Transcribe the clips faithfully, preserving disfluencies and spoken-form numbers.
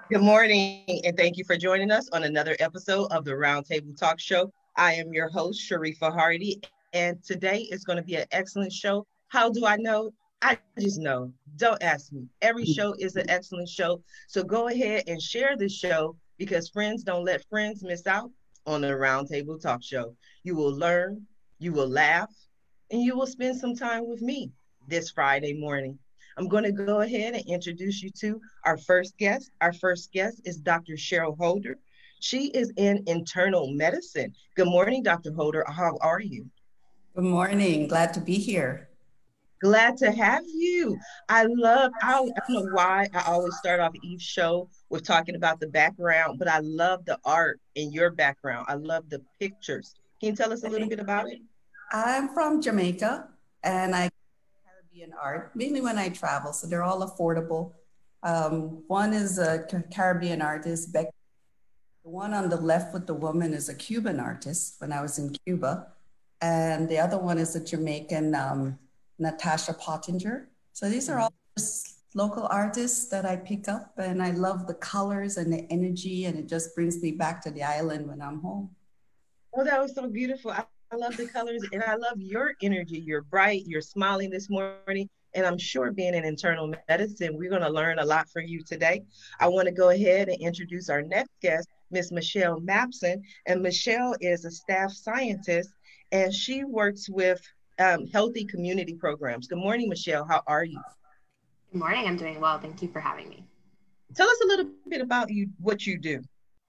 Good morning, and thank you for joining us on another episode of the Roundtable Talk Show. I am your host, Sharifa Hardy, and today is going to be an excellent show. How do I know? I just know. Don't ask me. Every show is an excellent show. So go ahead and share this show because friends don't let friends miss out on the Roundtable Talk Show. You will learn, you will laugh, and you will spend some time with me this Friday morning. I'm going to go ahead and introduce you to our first guest. Our first guest is Doctor Cheryl Holder. She is in internal medicine. Good morning, Doctor Holder. How are you? Good morning. Glad to be here. Glad to have you. I love, I don't, I don't know why I always start off each show with talking about the background, but I love the art in your background. I love the pictures. Can you tell us a little bit about it? I'm from Jamaica and I Caribbean art, mainly when I travel, so they're all affordable. Um, one is a Caribbean artist, Beck. The one on the left with the woman is a Cuban artist when I was in Cuba. And the other one is a Jamaican, um, Natasha Pottinger. So these are all just local artists that I pick up, and I love the colors and the energy, and it just brings me back to the island when I'm home. Oh, that was so beautiful. I, I love the colors and I love your energy. You're bright, you're smiling this morning. And I'm sure being in internal medicine, we're going to learn a lot from you today. I want to go ahead and introduce our next guest, Miss Michelle Mapson. And Michelle is a staff scientist and she works with um, healthy community programs. Good morning, Michelle. How are you? Good morning. I'm doing well. Thank you for having me. Tell us a little bit about you, what you do.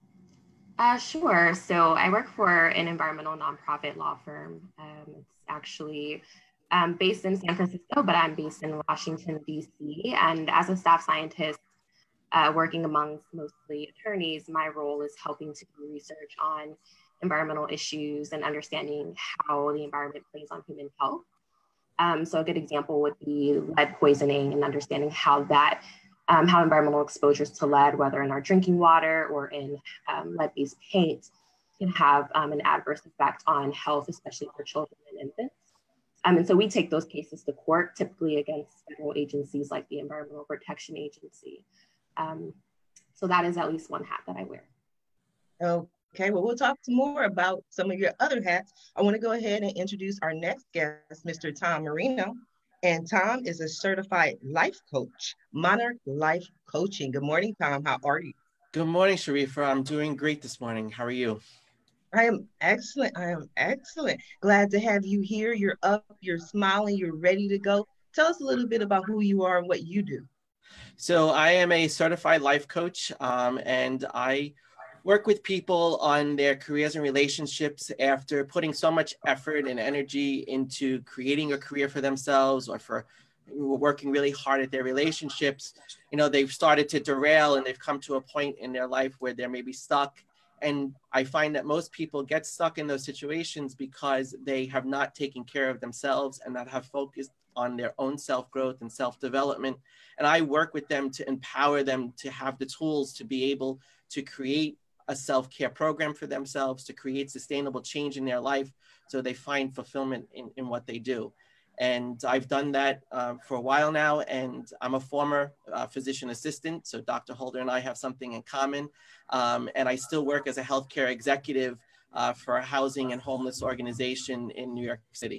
Uh, sure. So I work for an environmental nonprofit law firm. Um, it's actually um, based in San Francisco, but I'm based in Washington, D C. And as a staff scientist, uh, working amongst mostly attorneys, my role is helping to do research on environmental issues and understanding how the environment plays on human health. Um, so a good example would be lead poisoning and understanding how that, um, how environmental exposures to lead, whether in our drinking water or in um, lead-based paint, can have um, an adverse effect on health, especially for children and infants. Um, and so we take those cases to court, typically against federal agencies like the Environmental Protection Agency. Um, so that is at least one hat that I wear. Okay, well, we'll talk more about some of your other hats. I want to go ahead and introduce our next guest, Mister Tom Marino. And Tom is a certified life coach, Monarch Life Coaching. Good morning, Tom. How are you? Good morning, Sharifa. I'm doing great this morning. How are you? I am excellent. I am excellent. Glad to have you here. You're up, you're smiling, you're ready to go. Tell us a little bit about who you are and what you do. So I am a certified life coach, um, and I work with people on their careers and relationships after putting so much effort and energy into creating a career for themselves or for working really hard at their relationships. You know, they've started to derail and they've come to a point in their life where they're maybe stuck. And I find that most people get stuck in those situations because they have not taken care of themselves and not have focused on their own self-growth and self-development. And I work with them to empower them to have the tools to be able to create a self-care program for themselves, to create sustainable change in their life so they find fulfillment in, in what they do. And I've done that uh, for a while now, and I'm a former uh, physician assistant, so Doctor Holder and I have something in common, um, and I still work as a healthcare executive uh, for a housing and homeless organization in New York City.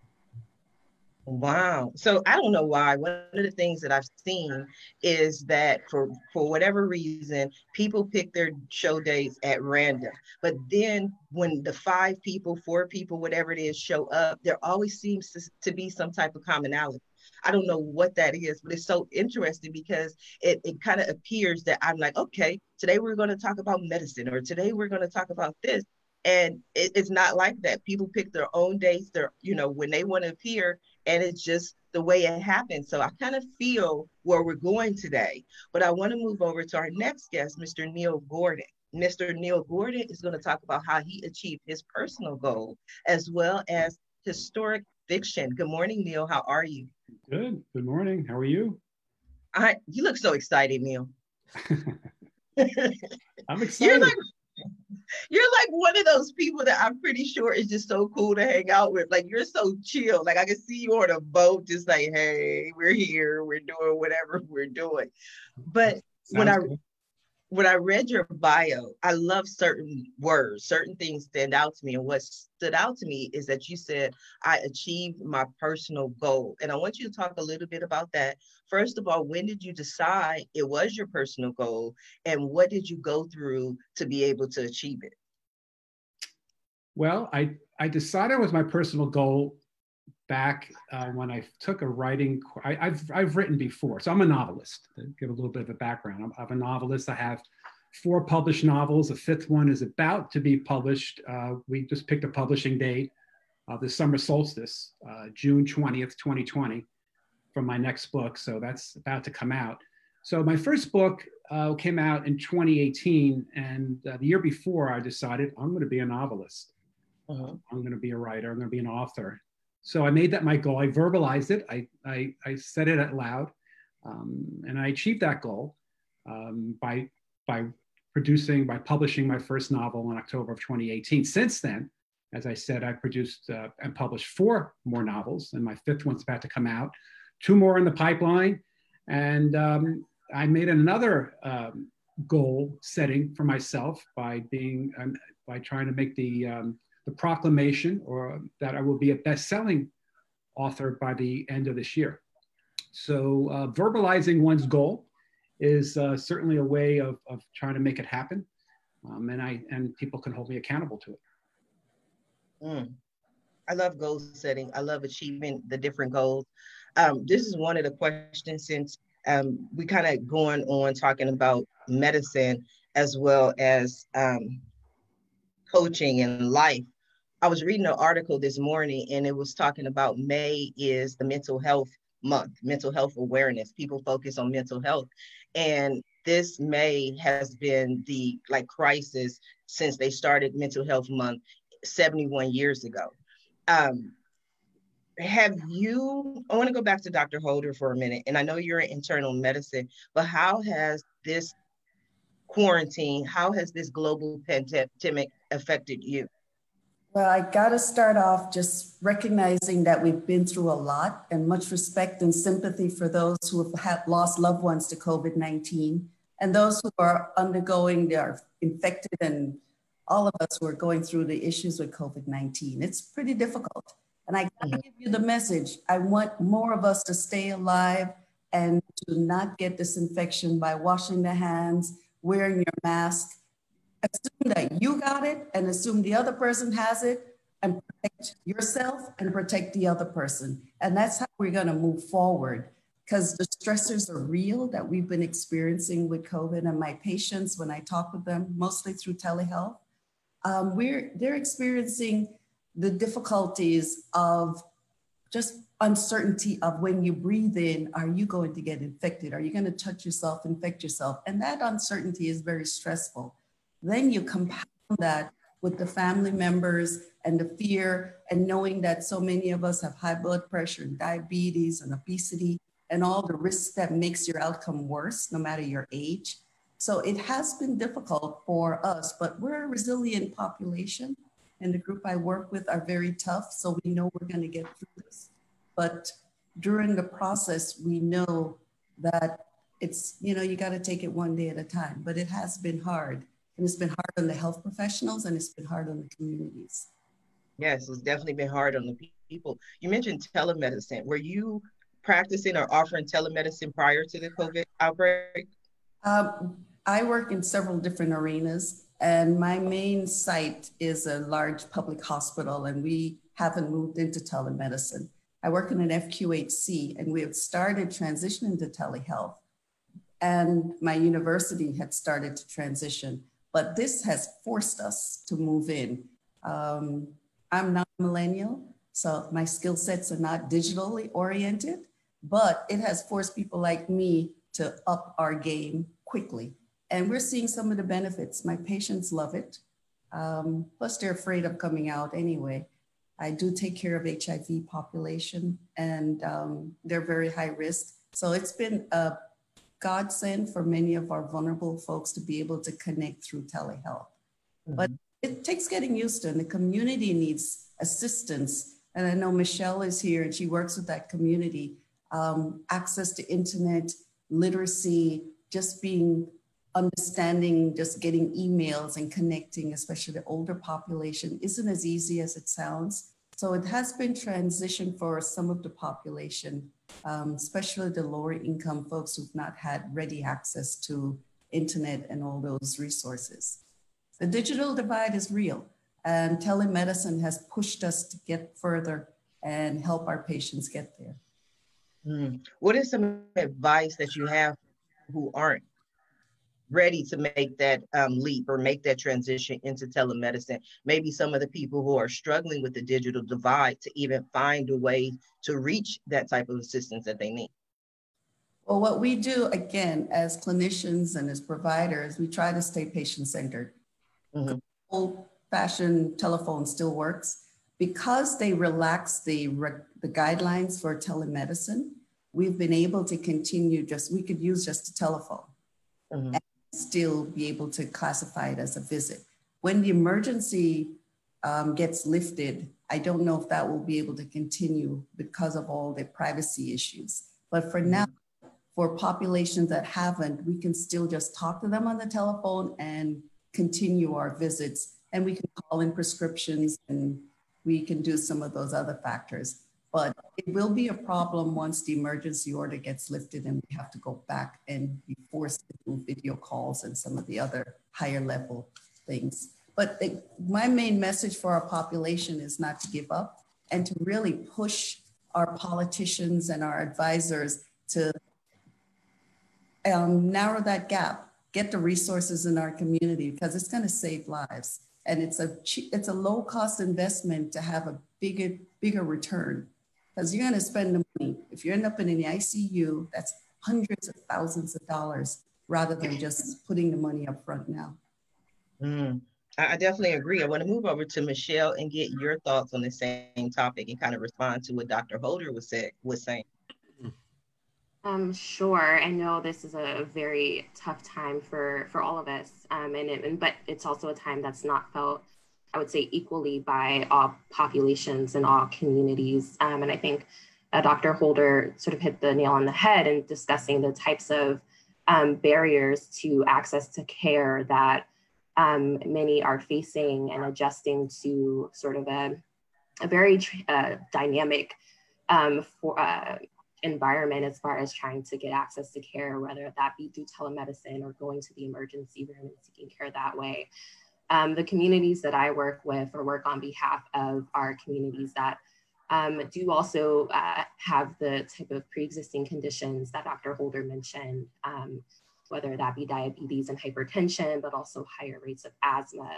Wow. So I don't know why. One of the things that I've seen is that for for whatever reason, people pick their show dates at random. But then when the five people, four people, whatever it is, show up, there always seems to, to be some type of commonality. I don't know what that is, but it's so interesting because it, it kind of appears that I'm like, okay, today we're going to talk about medicine, or today we're going to talk about this. And it, it's not like that. People pick their own dates, their, you know, when they want to appear, and it's just the way it happens. So I kind of feel where we're going today. But I want to move over to our next guest, Mister Neil Gordon. Mister Neil Gordon is going to talk about how he achieved his personal goal as well as historic fiction. Good morning, Neil. How are you? Good. Good morning. How are you? I, you look so excited, Neil. I'm excited. You're like you're like one of those people that I'm pretty sure is just so cool to hang out with. Like you're so chill. Like I can see you on a boat, just like, hey, we're here, we're doing whatever we're doing. But Sounds when I good. when I read your bio, I love certain words, certain things stand out to me. And what stood out to me is that you said, I achieved my personal goal. And I want you to talk a little bit about that. First of all, when did you decide it was your personal goal? And what did you go through to be able to achieve it? Well, I, I decided it was my personal goal back uh, when I took a writing, I, I've, I've written before. So I'm a novelist, to give a little bit of a background. I'm, I'm a novelist. I have four published novels. The fifth one is about to be published. Uh, we just picked a publishing date, uh, the summer solstice, uh, June twentieth, twenty twenty, from my next book. So that's about to come out. So my first book uh, came out in twenty eighteen. And uh, the year before, I decided I'm going to be a novelist. Uh-huh. I'm going to be a writer. I'm going to be an author. So I made that my goal. I verbalized it. I, I, I said it out loud. Um, and I achieved that goal um, by, by producing, by publishing my first novel in October of twenty eighteen. Since then, as I said, I produced uh, and published four more novels, and my fifth one's about to come out. Two more in the pipeline. And um, I made another um, goal setting for myself by being, um, by trying to make the, um, the proclamation or that I will be a best-selling author by the end of this year. So uh, verbalizing one's goal is uh, certainly a way of, of trying to make it happen. Um, and, I, and people can hold me accountable to it. Mm. I love goal setting. I love achieving the different goals. Um, this is one of the questions, since um, we kind of going on talking about medicine as well as um, coaching and life. I was reading an article this morning, and it was talking about May is the mental health month, mental health awareness. People focus on mental health. And this May has been the like crisis since they started Mental Health Month seventy-one years ago. Um, have you, I want to go back to Doctor Holder for a minute, and I know you're in internal medicine, but how has this quarantine, how has this global pandemic affected you? Well, I got to start off just recognizing that we've been through a lot, and much respect and sympathy for those who have had lost loved ones to COVID nineteen, and those who are undergoing, they are infected, and all of us who are going through the issues with COVID nineteen. It's pretty difficult. And I got to give you the message. I want more of us to stay alive and to not get this infection by washing their hands, wearing your mask. Assume that you got it and assume the other person has it, and protect yourself and protect the other person. And that's how we're going to move forward, because the stressors are real that we've been experiencing with COVID. And my patients, when I talk with them, mostly through telehealth, um, we're, they're experiencing the difficulties of just uncertainty of when you breathe in, are you going to get infected? Are you going to touch yourself, infect yourself? And that uncertainty is very stressful. Then you compound that with the family members and the fear, and knowing that so many of us have high blood pressure and diabetes and obesity and all the risks that makes your outcome worse, no matter your age. So it has been difficult for us, but we're a resilient population, and the group I work with are very tough. So we know we're going to get through this. But during the process, we know that it's, you know, you got to take it one day at a time, but it has been hard. And it's been hard on the health professionals, and it's been hard on the communities. Yes, it's definitely been hard on the people. You mentioned telemedicine. Were you practicing or offering telemedicine prior to the COVID outbreak? Um, I work in several different arenas, and my main site is a large public hospital, and we haven't moved into telemedicine. I work in an F Q H C, and we have started transitioning to telehealth, and my university had started to transition. But this has forced us to move in. Um, I'm not millennial, so my skill sets are not digitally oriented, but it has forced people like me to up our game quickly. And we're seeing some of the benefits. My patients love it. Um, plus they're afraid of coming out anyway. I do take care of H I V population, and um, they're very high risk. So it's been a godsend for many of our vulnerable folks to be able to connect through telehealth. Mm-hmm. But it takes getting used to, and the community needs assistance. And I know Michelle is here, and she works with that community. Um, access to internet, literacy, just being understanding just getting emails and connecting, especially the older population, isn't as easy as it sounds. So it has been transition for some of the population, um, especially the lower income folks who've not had ready access to internet and all those resources. The digital divide is real, and telemedicine has pushed us to get further and help our patients get there. Mm. What is some advice that you have who aren't ready to make that um, leap or make that transition into telemedicine? Maybe some of the people who are struggling with the digital divide to even find a way to reach that type of assistance that they need. Well, what we do, again, as clinicians and as providers, we try to stay patient-centered. Mm-hmm. Old-fashioned telephone still works. Because they relax the, the guidelines for telemedicine, we've been able to continue just, we could use just a telephone. Mm-hmm. And still be able to classify it as a visit. When the emergency um, gets lifted, I don't know if that will be able to continue because of all the privacy issues. But for now, for populations that haven't, we can still just talk to them on the telephone and continue our visits. And we can call in prescriptions and we can do some of those other factors. But it will be a problem once the emergency order gets lifted and we have to go back and be forced to do video calls and some of the other higher level things. But it, my main message for our population is not to give up and to really push our politicians and our advisors to um, narrow that gap, get the resources in our community, because it's going to save lives. And it's a, it's a low cost investment to have a bigger, bigger return. Because you're going to spend the money. If you end up in the I C U, that's hundreds of thousands of dollars rather than just putting the money up front now. Mm, I definitely agree. I want to move over to Michelle and get your thoughts on the same topic and kind of respond to what Doctor Holder was, say, was saying. Um, sure. I know this is a very tough time for, for all of us, um, and, it, and but it's also a time that's not felt, I would say, equally by all populations and all communities. Um, and I think uh, Doctor Holder sort of hit the nail on the head in discussing the types of um, barriers to access to care that um, many are facing and adjusting to sort of a, a very uh, dynamic um, for, uh, environment as far as trying to get access to care, whether that be through telemedicine or going to the emergency room and seeking care that way. Um, the communities that I work with or work on behalf of are communities that um, do also uh, have the type of pre-existing conditions that Doctor Holder mentioned, um, whether that be diabetes and hypertension, but also higher rates of asthma.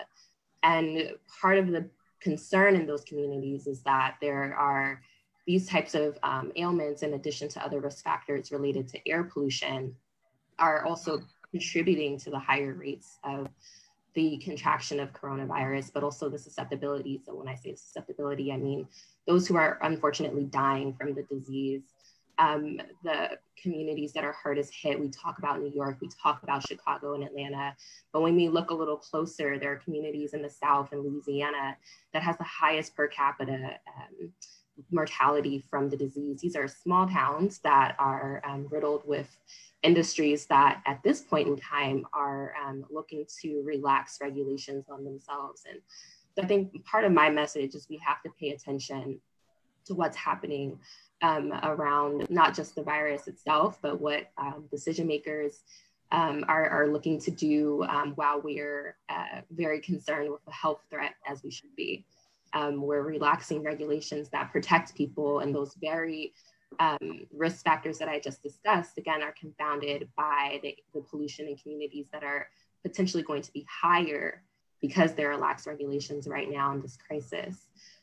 And part of the concern in those communities is that there are these types of um, ailments, in addition to other risk factors related to air pollution, are also contributing to the higher rates of the contraction of coronavirus, but also the susceptibility. So when I say susceptibility, I mean those who are unfortunately dying from the disease. Um, the communities that are hardest hit, we talk about New York, we talk about Chicago and Atlanta, but when we look a little closer, there are communities in the South and Louisiana that has the highest per capita um, mortality from the disease. These are small towns that are um, riddled with industries that at this point in time are um, looking to relax regulations on themselves. And so I think part of my message is we have to pay attention to what's happening um, around not just the virus itself, but what um, decision makers um, are, are looking to do um, while we're uh, very concerned with the health threat, as we should be. Um, we're relaxing regulations that protect people, and those very um, risk factors that I just discussed, again, are confounded by the, the pollution in communities that are potentially going to be higher because there are lax regulations right now in this crisis.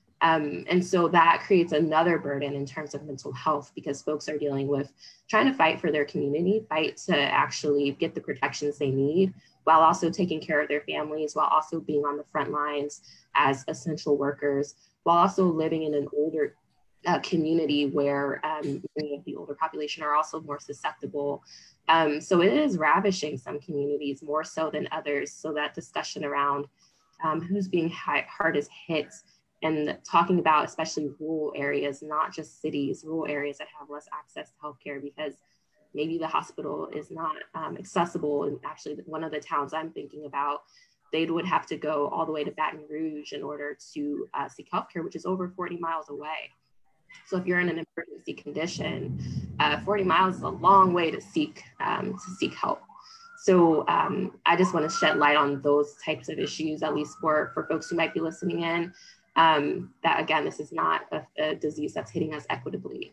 Um, and so that creates another burden in terms of mental health, because folks are dealing with trying to fight for their community, fight to actually get the protections they need, while also taking care of their families, while also being on the front lines as essential workers, while also living in an older uh, community where um, many of the older population are also more susceptible. Um, so it is ravishing some communities more so than others. So that discussion around um, who's being high, hardest hit, and talking about especially rural areas, not just cities, rural areas that have less access to healthcare, because maybe the hospital is not um, accessible. And actually one of the towns I'm thinking about, they would have to go all the way to Baton Rouge in order to uh, seek healthcare, which is over forty miles away. So if you're in an emergency condition, uh, forty miles is a long way to seek um, to seek help. So um, I just want to shed light on those types of issues, at least for, for folks who might be listening in, um, that again, this is not a, a disease that's hitting us equitably.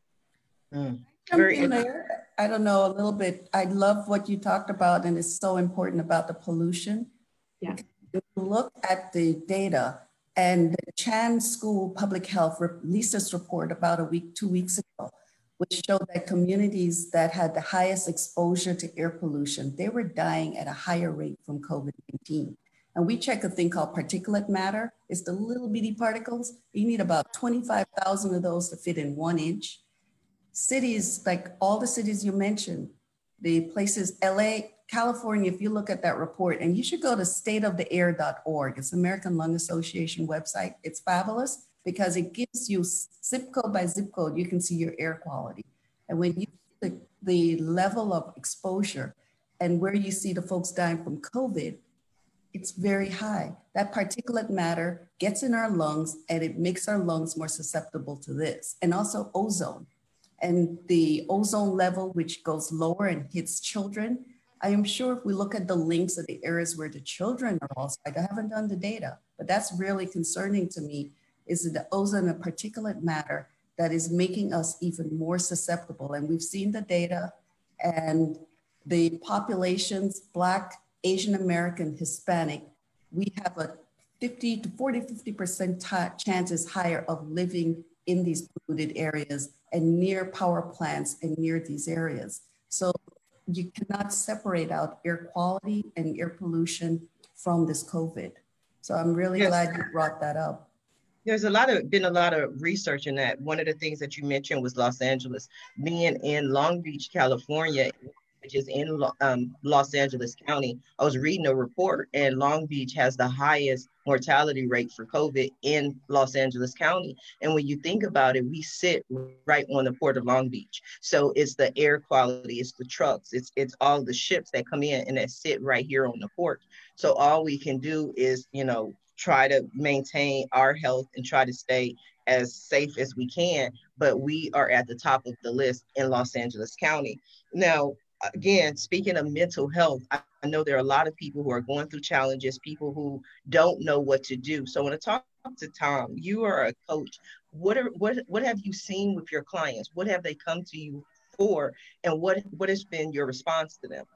Mm. Very in there. I don't know, a little bit. I love what you talked about, and it's so important about the pollution. Yeah. If you look at the data, and the Chan School Public Health released this report about a week, two weeks ago, which showed that communities that had the highest exposure to air pollution, they were dying at a higher rate from COVID nineteen. And we check a thing called particulate matter. It's the little bitty particles. You need about twenty-five thousand of those to fit in one inch. Cities, like all the cities you mentioned, the places, L A, California, if you look at that report, and you should go to state of the air dot org. It's American Lung Association website. It's fabulous because it gives you zip code by zip code, you can see your air quality. And when you see the, the level of exposure and where you see the folks dying from COVID, it's very high. That particulate matter gets in our lungs and it makes our lungs more susceptible to this. And also ozone. And the ozone level, which goes lower and hits children, I am sure if we look at the links of the areas where the children are also, I haven't done the data, but that's really concerning to me, is the ozone and particulate matter that is making us even more susceptible. And we've seen the data, and the populations, Black, Asian American, Hispanic, we have a fifty to forty, fifty percent chances higher of living in these polluted areas and near power plants and near these areas. So you cannot separate out air quality and air pollution from this COVID. So I'm really yes. glad you brought that up. There's a lot of been a lot of research in that. One of the things that you mentioned was Los Angeles. Being in Long Beach, California, which is in um, Los Angeles County, I was reading a report, and Long Beach has the highest mortality rate for COVID in Los Angeles County. And when you think about it, we sit right on the port of Long Beach. So it's the air quality, it's the trucks, it's it's all the ships that come in and that sit right here on the port. So all we can do is, you know, try to maintain our health and try to stay as safe as we can. But we are at the top of the list in Los Angeles County. Now, again, speaking of mental health, I, I know there are a lot of people who are going through challenges, people who don't know what to do. So I want to talk to Tom. You are a coach. What are what what have you seen with your clients? What have they come to you for? And what what has been your response to them?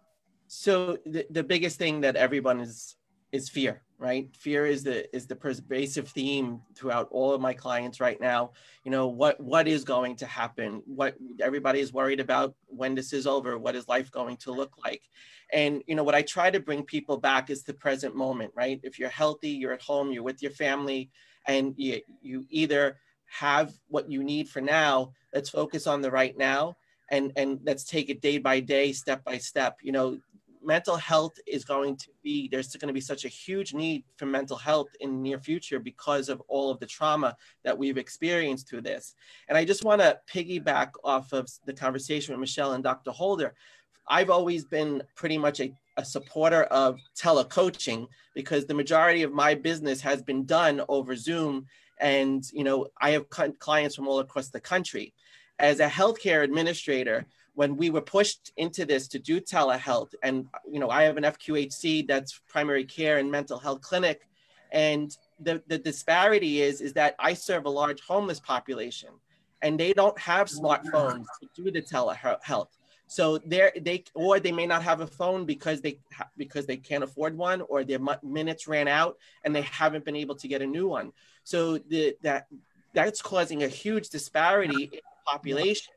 So the, the biggest thing that everyone is is fear, right? Fear is the is the pervasive theme throughout all of my clients right now. You know, what what is going to happen? What everybody is worried about when this is over, what is life going to look like? And, you know, what I try to bring people back is the present moment, right? If you're healthy, you're at home, you're with your family, and you, you either have what you need for now, let's focus on the right now, and, and let's take it day by day, step by step. You know, mental health is going to be, there's going to be such a huge need for mental health in the near future because of all of the trauma that we've experienced through this. And I just want to piggyback off of the conversation with Michelle and Doctor Holder. I've always been pretty much a, a supporter of telecoaching because the majority of my business has been done over Zoom. And, you know, I have clients from all across the country. As a healthcare administrator, when we were pushed into this to do telehealth, and, you know, I have an F Q H C, that's primary care and mental health clinic. And the, the disparity is, is that I serve a large homeless population and they don't have smartphones to do the telehealth. So they're, they, or they may not have a phone because they, because they can't afford one, or their minutes ran out and they haven't been able to get a new one. So the, that, that's causing a huge disparity in the population.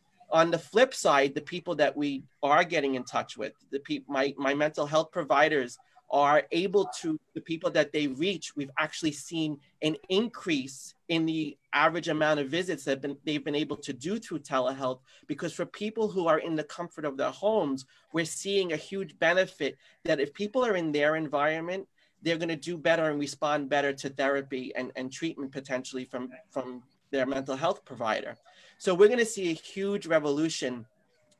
On the flip side, the people that we are getting in touch with, the people, my, my mental health providers are able to, the people that they reach, we've actually seen an increase in the average amount of visits that been, they've been able to do through telehealth, because for people who are in the comfort of their homes, we're seeing a huge benefit that if people are in their environment, they're going to do better and respond better to therapy and, and treatment potentially from, from their mental health provider. So we're going to see a huge revolution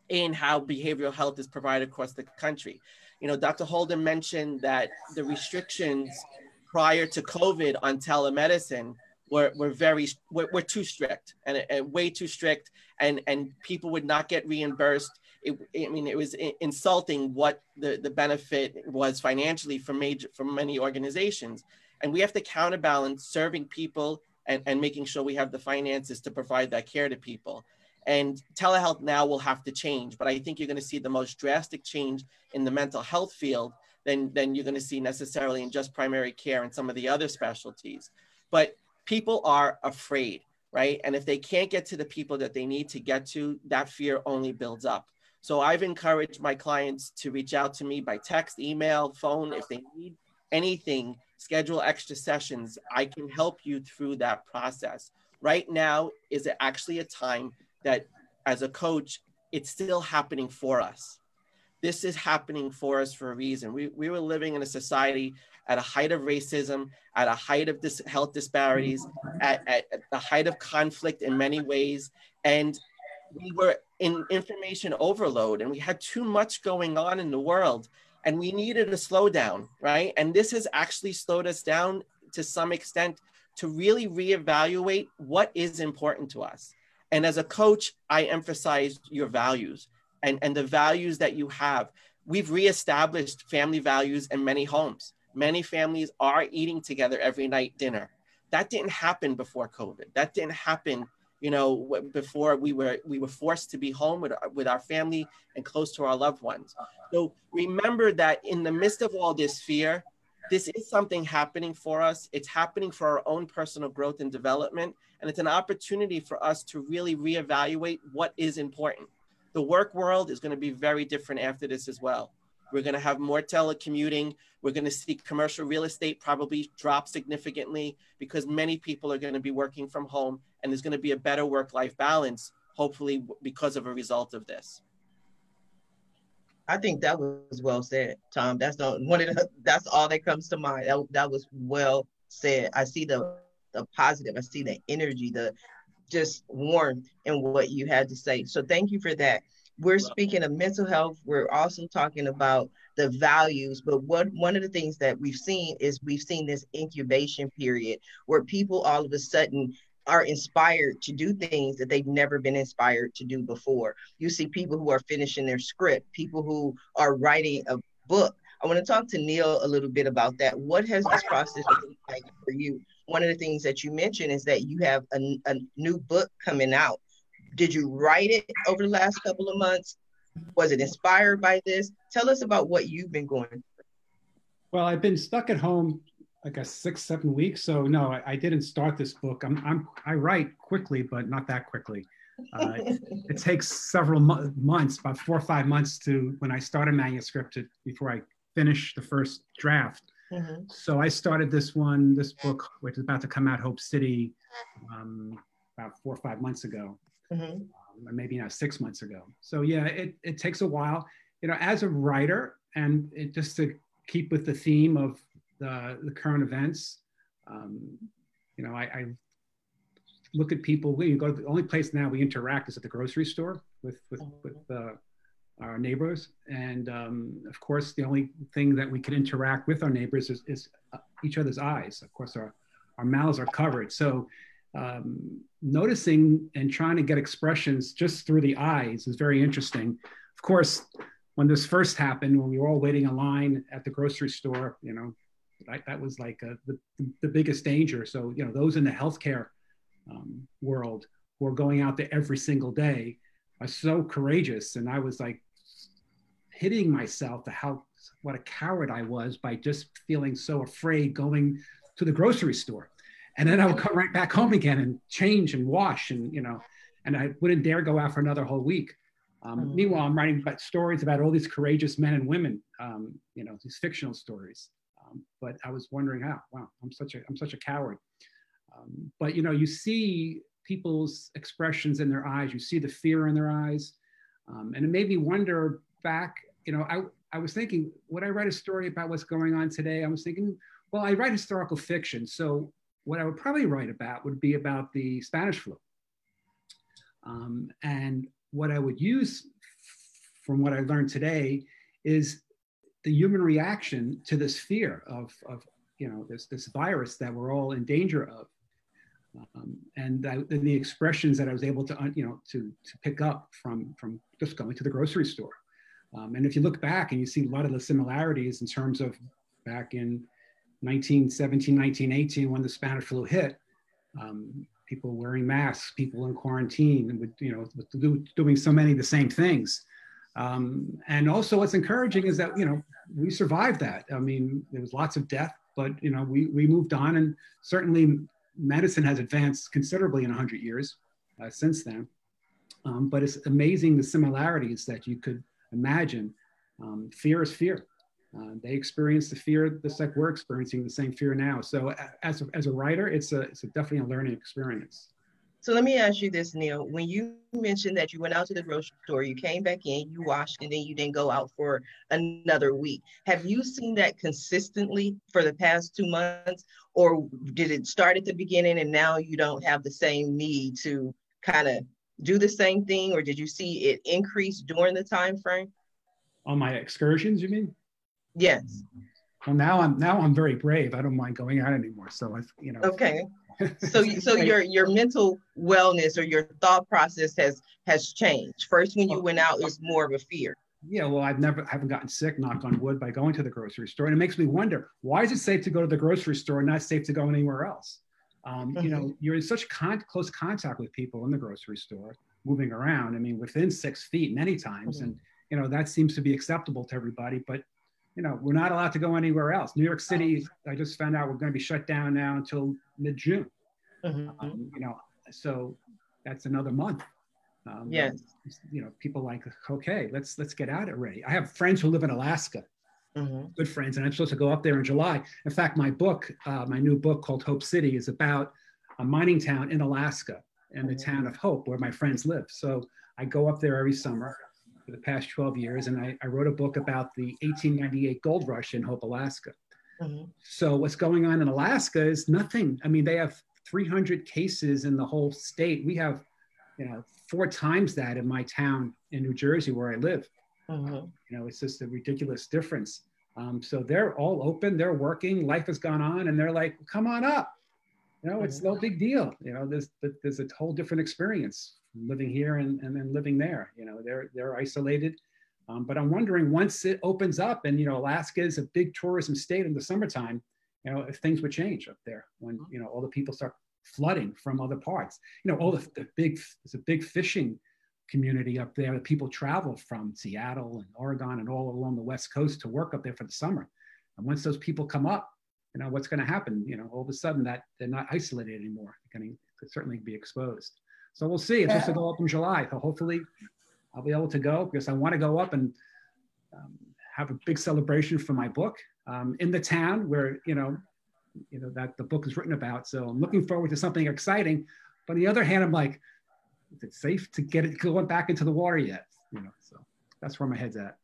in how behavioral health is provided across the country. You know, Doctor Holden mentioned that the restrictions prior to COVID on telemedicine were, were very, were, were too strict and, and way too strict, and, and people would not get reimbursed. It, I mean, it was insulting what the, the benefit was financially for major, for many organizations. And we have to counterbalance serving people and, and making sure we have the finances to provide that care to people. And telehealth now will have to change, but I think you're going to see the most drastic change in the mental health field than, than you're going to see necessarily in just primary care and some of the other specialties. But people are afraid, right? And if they can't get to the people that they need to get to, that fear only builds up. So I've encouraged my clients to reach out to me by text, email, phone. If they need anything, schedule extra sessions. I can help you through that process. Right now is actually a time that as a coach, it's still happening for us. This is happening for us for a reason. We, we were living in a society at a height of racism, at a height of dis- health disparities, at, at, at the height of conflict in many ways. And we were in information overload, and we had too much going on in the world, and we needed a slowdown, right? And this has actually slowed us down to some extent to really reevaluate what is important to us. And as a coach, I emphasize your values and, and the values that you have. We've reestablished family values in many homes. Many families are eating together every night dinner. That didn't happen before COVID. That didn't happen, you know, before we were we were forced to be home with, with our family and close to our loved ones. So remember that in the midst of all this fear, this is something happening for us. It's happening for our own personal growth and development. And it's an opportunity for us to really reevaluate what is important. The work world is going to be very different after this as well. We're going to have more telecommuting. We're going to see commercial real estate probably drop significantly because many people are going to be working from home, and there's going to be a better work-life balance, hopefully because of a result of this. I think that was well said, Tom. That's the one of the, that's all that comes to mind. That, that was well said. I see the the positive. I see the energy, the just warmth in what you had to say. So thank you for that. We're speaking of mental health. We're also talking about the values. But what one of the things that we've seen is we've seen this incubation period where people all of a sudden are inspired to do things that they've never been inspired to do before. You see people who are finishing their script, people who are writing a book. I want to talk to Neil a little bit about that. What has this process been like for you? One of the things that you mentioned is that you have a, a new book coming out. Did you write it over the last couple of months? Was it inspired by this? Tell us about what you've been going through. Well, I've been stuck at home like a six, seven weeks. So no, I, I didn't start this book. I'm, I'm, I write quickly, but not that quickly. Uh, it, it takes several mo- months, about four or five months to when I start a manuscript to, before I finish the first draft. Mm-hmm. So I started this one, this book, which is about to come out, Hope City, um, about four or five months ago, mm-hmm. um, maybe now six months ago. So yeah, it, it takes a while, you know, as a writer, and it, just to keep with the theme of the, the current events, um, you know, I, I look at people, we go to the only place now we interact is at the grocery store with, with, with uh, our neighbors. And um, of course, the only thing that we can interact with our neighbors is, is uh, each other's eyes. Of course, our, our mouths are covered. So um, noticing and trying to get expressions just through the eyes is very interesting. Of course, when this first happened, when we were all waiting in line at the grocery store, you know, that, that was like a, the, the biggest danger. So, you know, those in the healthcare um, world who are going out there every single day are so courageous. And I was like, hitting myself to how what a coward I was by just feeling so afraid going to the grocery store. And then I would come right back home again and change and wash, and you know, and I wouldn't dare go out for another whole week. Um, mm-hmm. Meanwhile, I'm writing about stories about all these courageous men and women, um, you know, these fictional stories. Um, but I was wondering, how, wow, I'm such a I'm such a coward. Um, but you know, you see people's expressions in their eyes, you see the fear in their eyes, um, and it made me wonder back. You know, I, I was thinking, would I write a story about what's going on today? I was thinking, well, I write historical fiction. So what I would probably write about would be about the Spanish flu. Um, and what I would use from what I learned today is the human reaction to this fear of, of you know, this, this virus that we're all in danger of. Um, and, I, and the expressions that I was able to, you know, to, to pick up from, from just going to the grocery store. Um, and if you look back and you see a lot of the similarities in terms of back in nineteen seventeen, nineteen eighteen, when the Spanish flu hit, um, people wearing masks, people in quarantine, and with, you know, with doing so many of the same things. Um, and also what's encouraging is that, you know, we survived that. I mean, there was lots of death, but, you know, we, we moved on, and certainly medicine has advanced considerably in one hundred years uh, since then. Um, but it's amazing the similarities that you could imagine. Um, fear is fear. Uh, they experience the fear just like we're experiencing the same fear now. So as a, as a writer, it's a, it's a definitely a learning experience. So let me ask you this, Neil. When you mentioned that you went out to the grocery store, you came back in, you washed, and then you didn't go out for another week. Have you seen that consistently for the past two months? Or did it start at the beginning and now you don't have the same need to kind of do the same thing? Or did you see it increase during the time frame? On my excursions, you mean? Yes. Well, now I'm now I'm very brave. I don't mind going out anymore. So I, you know. Okay. So, so your your mental wellness or your thought process has has changed. First, when you went out, it was more of a fear. Yeah, well, I've never I haven't gotten sick, knock on wood, by going to the grocery store, and it makes me wonder, why is it safe to go to the grocery store and not safe to go anywhere else? Um, mm-hmm. You know, you're in such con- close contact with people in the grocery store, moving around. I mean, within six feet many times, mm-hmm. and you know that seems to be acceptable to everybody, but. You know, we're not allowed to go anywhere else. New York City, I just found out we're going to be shut down now until mid-June. Mm-hmm. Um, you know, so that's another month. Um, yes. You know, people like, okay, let's let's get out already. I have friends who live in Alaska, mm-hmm. good friends, and I'm supposed to go up there in July. In fact, my book, uh, my new book called Hope City, is about a mining town in Alaska and the mm-hmm. town of Hope, where my friends live. So I go up there every summer. For the past twelve years, and I, I wrote a book about the eighteen ninety-eight gold rush in Hope, Alaska. Mm-hmm. So what's going on in Alaska is nothing. I mean, they have three hundred cases in the whole state. We have, you know, four times that in my town in New Jersey where I live. Mm-hmm. You know, it's just a ridiculous difference. Um, so they're all open, they're working, life has gone on, and they're like, come on up. You know, mm-hmm. it's no big deal. You know, there's there's a whole different experience. Living here and, and then living there, you know, they're they're isolated. Um, but I'm wondering, once it opens up, and you know, Alaska is a big tourism state in the summertime, you know, if things would change up there when you know all the people start flooding from other parts. You know, all the, the big there's a big fishing community up there that people travel from Seattle and Oregon and all along the West Coast to work up there for the summer. And once those people come up, you know, what's going to happen? You know, all of a sudden that they're not isolated anymore. They're going to could certainly be exposed. So we'll see. It's yeah. supposed to go up in July. So hopefully I'll be able to go, because I want to go up and um, have a big celebration for my book um, in the town where, you know, you know, that the book is written about. So I'm looking forward to something exciting. But on the other hand, I'm like, is it safe to get it going back into the water yet? You know, so that's where my head's at.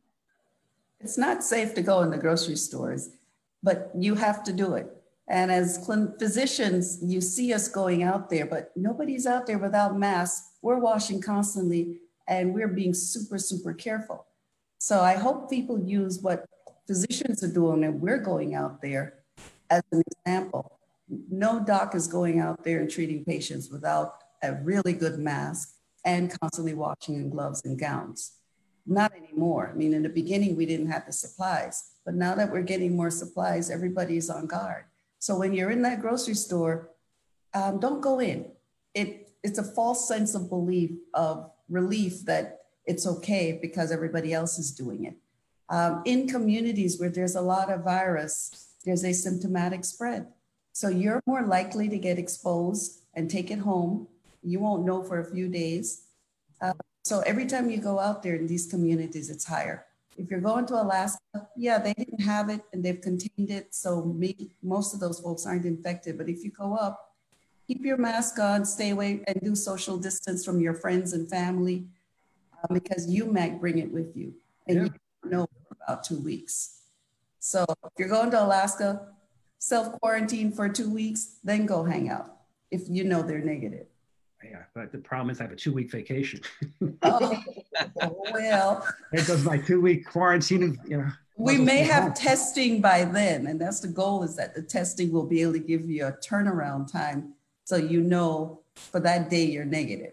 It's not safe to go in the grocery stores, but you have to do it. And as physicians, you see us going out there, but nobody's out there without masks. We're washing constantly, and we're being super, super careful. So I hope people use what physicians are doing, and we're going out there as an example. No doc is going out there and treating patients without a really good mask and constantly washing in gloves and gowns. Not anymore. I mean, in the beginning, we didn't have the supplies, but now that we're getting more supplies, everybody's on guard. So when you're in that grocery store, um, don't go in. It, it's a false sense of belief, of relief that it's okay because everybody else is doing it. Um, in communities where there's a lot of virus, there's a symptomatic spread. So you're more likely to get exposed and take it home. You won't know for a few days. Uh, so every time you go out there in these communities, it's higher. If you're going to Alaska, yeah, they didn't have it and they've contained it. So maybe most of those folks aren't infected. But if you go up, keep your mask on, stay away, and do social distance from your friends and family uh, because you might bring it with you. And yeah. you don't know for about two weeks. So if you're going to Alaska, self-quarantine for two weeks, then go hang out if you know they're negative. Yeah, but the problem is I have a two-week vacation. Oh, well. It does my two-week quarantine. You know, we may have home. testing by then, and that's the goal, is that the testing will be able to give you a turnaround time so you know for that day you're negative.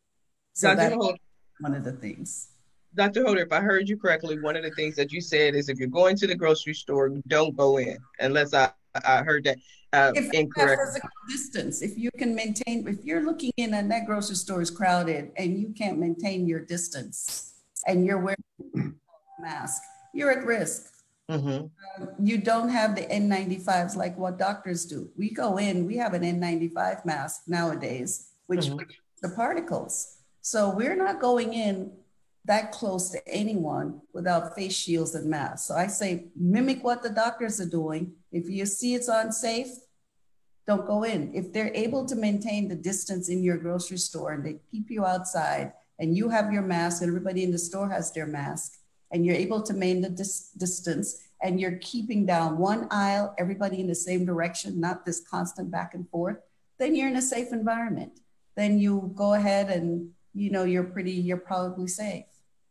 So that's one of the things. Doctor Holder, if I heard you correctly, one of the things that you said is if you're going to the grocery store, don't go in unless I, I heard that uh, if incorrect. You have physical distance, if you can maintain, if you're looking in and that grocery store is crowded and you can't maintain your distance and you're wearing a mask, you're at risk. Mm-hmm. Um, you don't have the N ninety-fives like what doctors do. We go in, we have an N ninety-five mask nowadays, which mm-hmm. the particles. So we're not going in that close to anyone without face shields and masks. So I say, mimic what the doctors are doing. If you see it's unsafe, don't go in. If they're able to maintain the distance in your grocery store and they keep you outside and you have your mask and everybody in the store has their mask and you're able to maintain the dis- distance and you're keeping down one aisle, everybody in the same direction, not this constant back and forth, then you're in a safe environment. Then you go ahead and, you know, you're pretty, you're probably safe.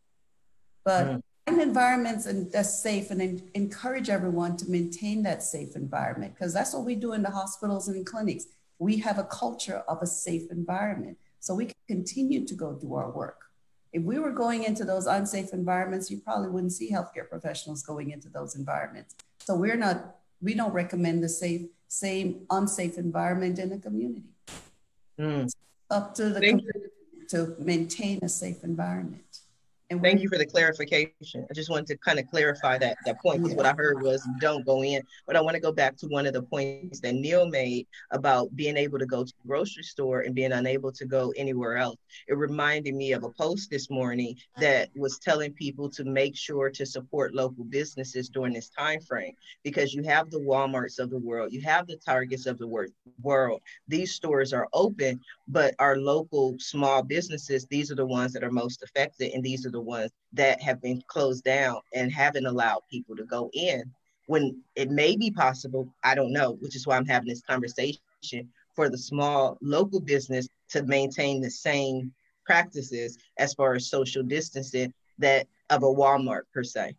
But mm. find environments and that's safe and en- encourage everyone to maintain that safe environment, because that's what we do in the hospitals and in clinics. We have a culture of a safe environment so we can continue to go do our work. If we were going into those unsafe environments, you probably wouldn't see healthcare professionals going into those environments. So we're not, we don't recommend the safe, same unsafe environment in the community. Mm. It's up to the Thank community to maintain a safe environment. And thank you for the clarification. I just wanted to kind of clarify that, that point, because yeah. what I heard was don't go in. But I want to go back to one of the points that Neil made about being able to go to the grocery store and being unable to go anywhere else. It reminded me of a post this morning that was telling people to make sure to support local businesses during this time frame, because you have the Walmarts of the world, you have the Targets of the world. These stores are open, but our local small businesses, these are the ones that are most affected, and these are the ones that have been closed down and haven't allowed people to go in when it may be possible. I don't know, which is why I'm having this conversation for the small local business to maintain the same practices as far as social distancing that of a Walmart per se.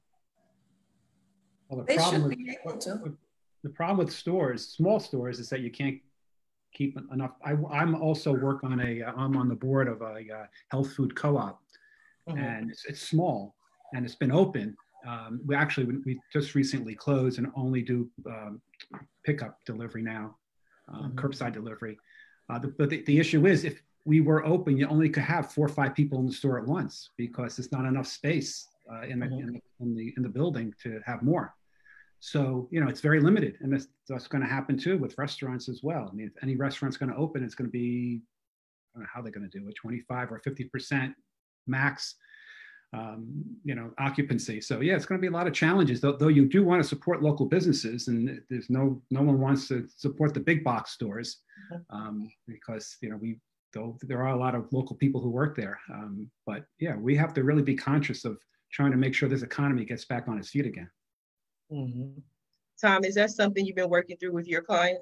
Well, the problem with, the problem with stores, small stores, is that you can't keep enough. I, I'm also work on a, I'm on the board of a, a health food co-op. Mm-hmm. And it's, it's small and it's been open. Um, we actually, we just recently closed and only do um, pickup delivery now, um, mm-hmm. curbside delivery. Uh, the, but the, the issue is, if we were open, you only could have four or five people in the store at once, because there's not enough space uh, in, the, mm-hmm. in, the, in, the, in the building to have more. So, you know, it's very limited. And that's, that's going to happen too with restaurants as well. I mean, if any restaurant's going to open, it's going to be, I don't know how they're going to do it, twenty-five or fifty percent max, um, you know, occupancy. So yeah, it's going to be a lot of challenges, though, though you do want to support local businesses, and there's no, no one wants to support the big box stores um, because, you know, we, though there are a lot of local people who work there. Um, but yeah, we have to really be conscious of trying to make sure this economy gets back on its feet again. Mm-hmm. Tom, is that something you've been working through with your clients?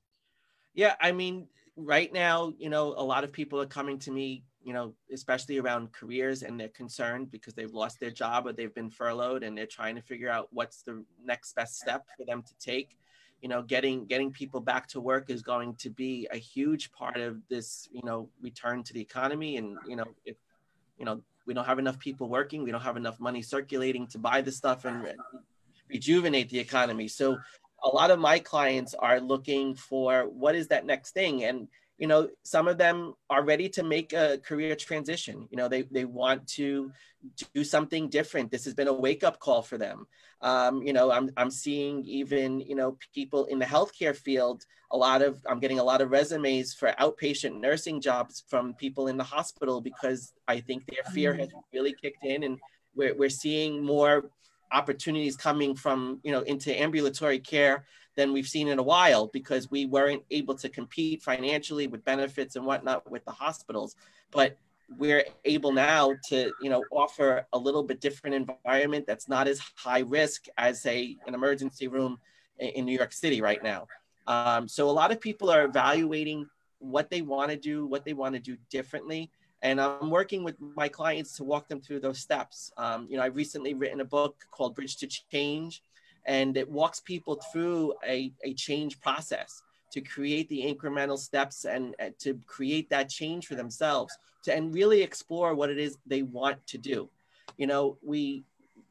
Yeah, I mean, right now, you know, a lot of people are coming to me, you know, especially around careers, and they're concerned because they've lost their job or they've been furloughed, and they're trying to figure out what's the next best step for them to take. You know, getting getting people back to work is going to be a huge part of this, you know, return to the economy. And, you know, if, you know, we don't have enough people working, we don't have enough money circulating to buy the stuff and rejuvenate the economy. So a lot of my clients are looking for what is that next thing. And, you know, some of them are ready to make a career transition. You know, they, they want to do something different. This has been a wake-up call for them. Um, you know, I'm, I'm seeing even, you know, people in the healthcare field, a lot of, I'm getting a lot of resumes for outpatient nursing jobs from people in the hospital, because I think their fear has really kicked in, and we're, we're seeing more opportunities coming from, you know, into ambulatory care than we've seen in a while, because we weren't able to compete financially with benefits and whatnot with the hospitals. But we're able now to, you know, offer a little bit different environment that's not as high risk as, say, an emergency room in New York City right now. Um, so a lot of people are evaluating what they want to do, what they want to do differently. And I'm working with my clients to walk them through those steps. Um, you know, I've recently written a book called Bridge to Change, and it walks people through a, a change process to create the incremental steps and, and to create that change for themselves, to and really explore what it is they want to do. You know, we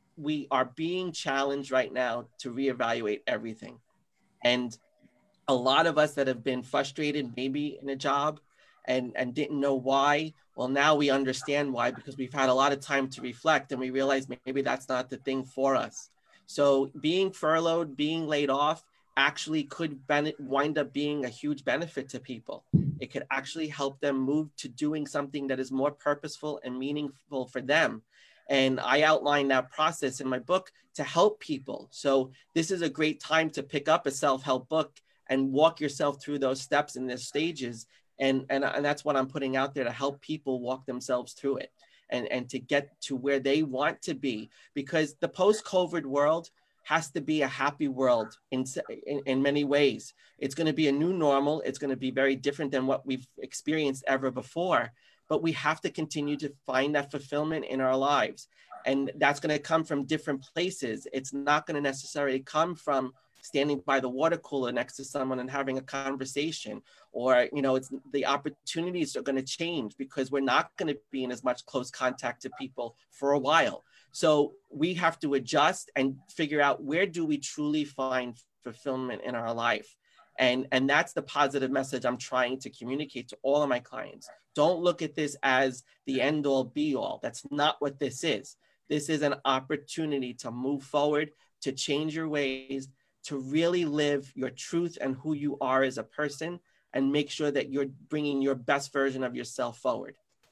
we are being challenged right now to reevaluate everything. And a lot of us that have been frustrated maybe in a job and, and didn't know why, well, now we understand why, because we've had a lot of time to reflect and we realize maybe that's not the thing for us. So being furloughed, being laid off, actually could ben- wind up being a huge benefit to people. It could actually help them move to doing something that is more purposeful and meaningful for them. And I outline that process in my book to help people. So this is a great time to pick up a self-help book and walk yourself through those steps and those stages. And, and, and that's what I'm putting out there to help people walk themselves through it and, and to get to where they want to be. Because the post-COVID world has to be a happy world in, in, in many ways. It's going to be a new normal. It's going to be very different than what we've experienced ever before. But we have to continue to find that fulfillment in our lives. And that's going to come from different places. It's not going to necessarily come from standing by the water cooler next to someone and having a conversation, or, you know, it's the opportunities are going to change because we're not going to be in as much close contact to people for a while. So we have to adjust and figure out, where do we truly find fulfillment in our life? And, and that's the positive message I'm trying to communicate to all of my clients. Don't look at this as the end all be all. That's not what this is. This is an opportunity to move forward, to change your ways, to really live your truth and who you are as a person, and make sure that you're bringing your best version of yourself forward.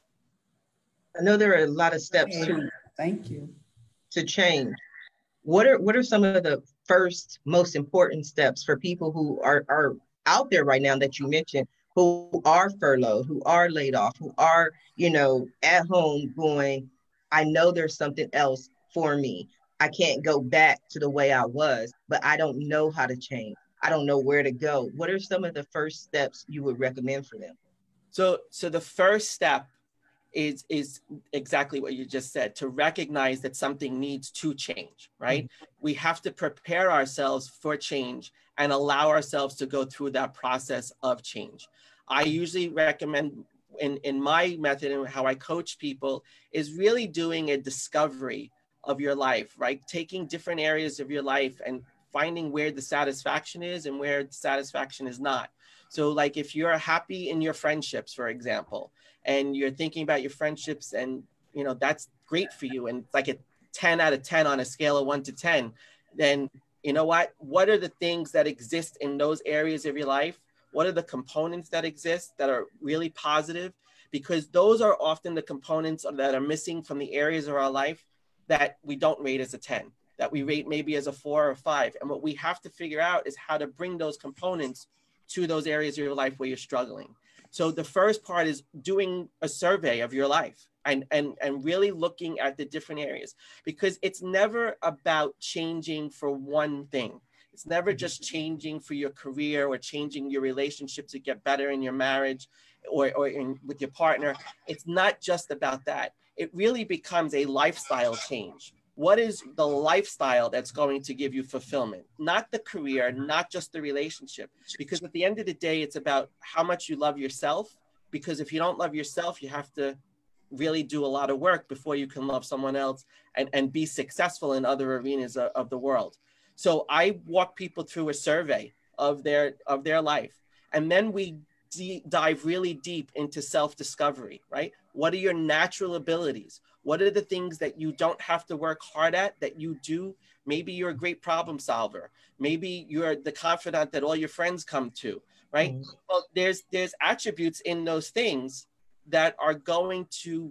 I know there are a lot of steps to, Thank you. to change. What are what are some of the first most important steps for people who are, are out there right now that you mentioned, who are furloughed, who are laid off, who are, you know, at home going, I know there's something else for me. I can't go back to the way I was, but I don't know how to change. I don't know where to go. What are some of the first steps you would recommend for them? So, so the first step is, is exactly what you just said, to recognize that something needs to change, right? Mm-hmm. We have to prepare ourselves for change and allow ourselves to go through that process of change. I usually recommend in, in my method and how I coach people is really doing a discovery of your life, right? Taking different areas of your life and finding where the satisfaction is and where the satisfaction is not. So like if you're happy in your friendships, for example, and you're thinking about your friendships and, you know, that's great for you, and it's like a ten out of ten on a scale of one to ten, then you know what? What are the things that exist in those areas of your life? What are the components that exist that are really positive? Because those are often the components that are missing from the areas of our life that we don't rate as a ten, that we rate maybe as a four or five. And what we have to figure out is how to bring those components to those areas of your life where you're struggling. So the first part is doing a survey of your life and, and, and really looking at the different areas, because it's never about changing for one thing. It's never just changing for your career or changing your relationship to get better in your marriage or, or in, with your partner. It's not just about that. It really becomes a lifestyle change. What is the lifestyle that's going to give you fulfillment? Not the career, not just the relationship. Because at the end of the day, it's about how much you love yourself. Because if you don't love yourself, you have to really do a lot of work before you can love someone else and, and be successful in other arenas of, of the world. So I walk people through a survey of their, of their life. And then we d- dive really deep into self-discovery, right? What are your natural abilities? What are the things that you don't have to work hard at that you do? Maybe you're a great problem solver. Maybe you're the confidant that all your friends come to, right? Mm-hmm. Well, there's, there's attributes in those things that are going to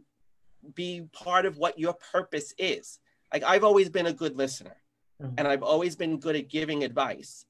be part of what your purpose is. Like I've always been a good listener. And I've always been good at giving advice.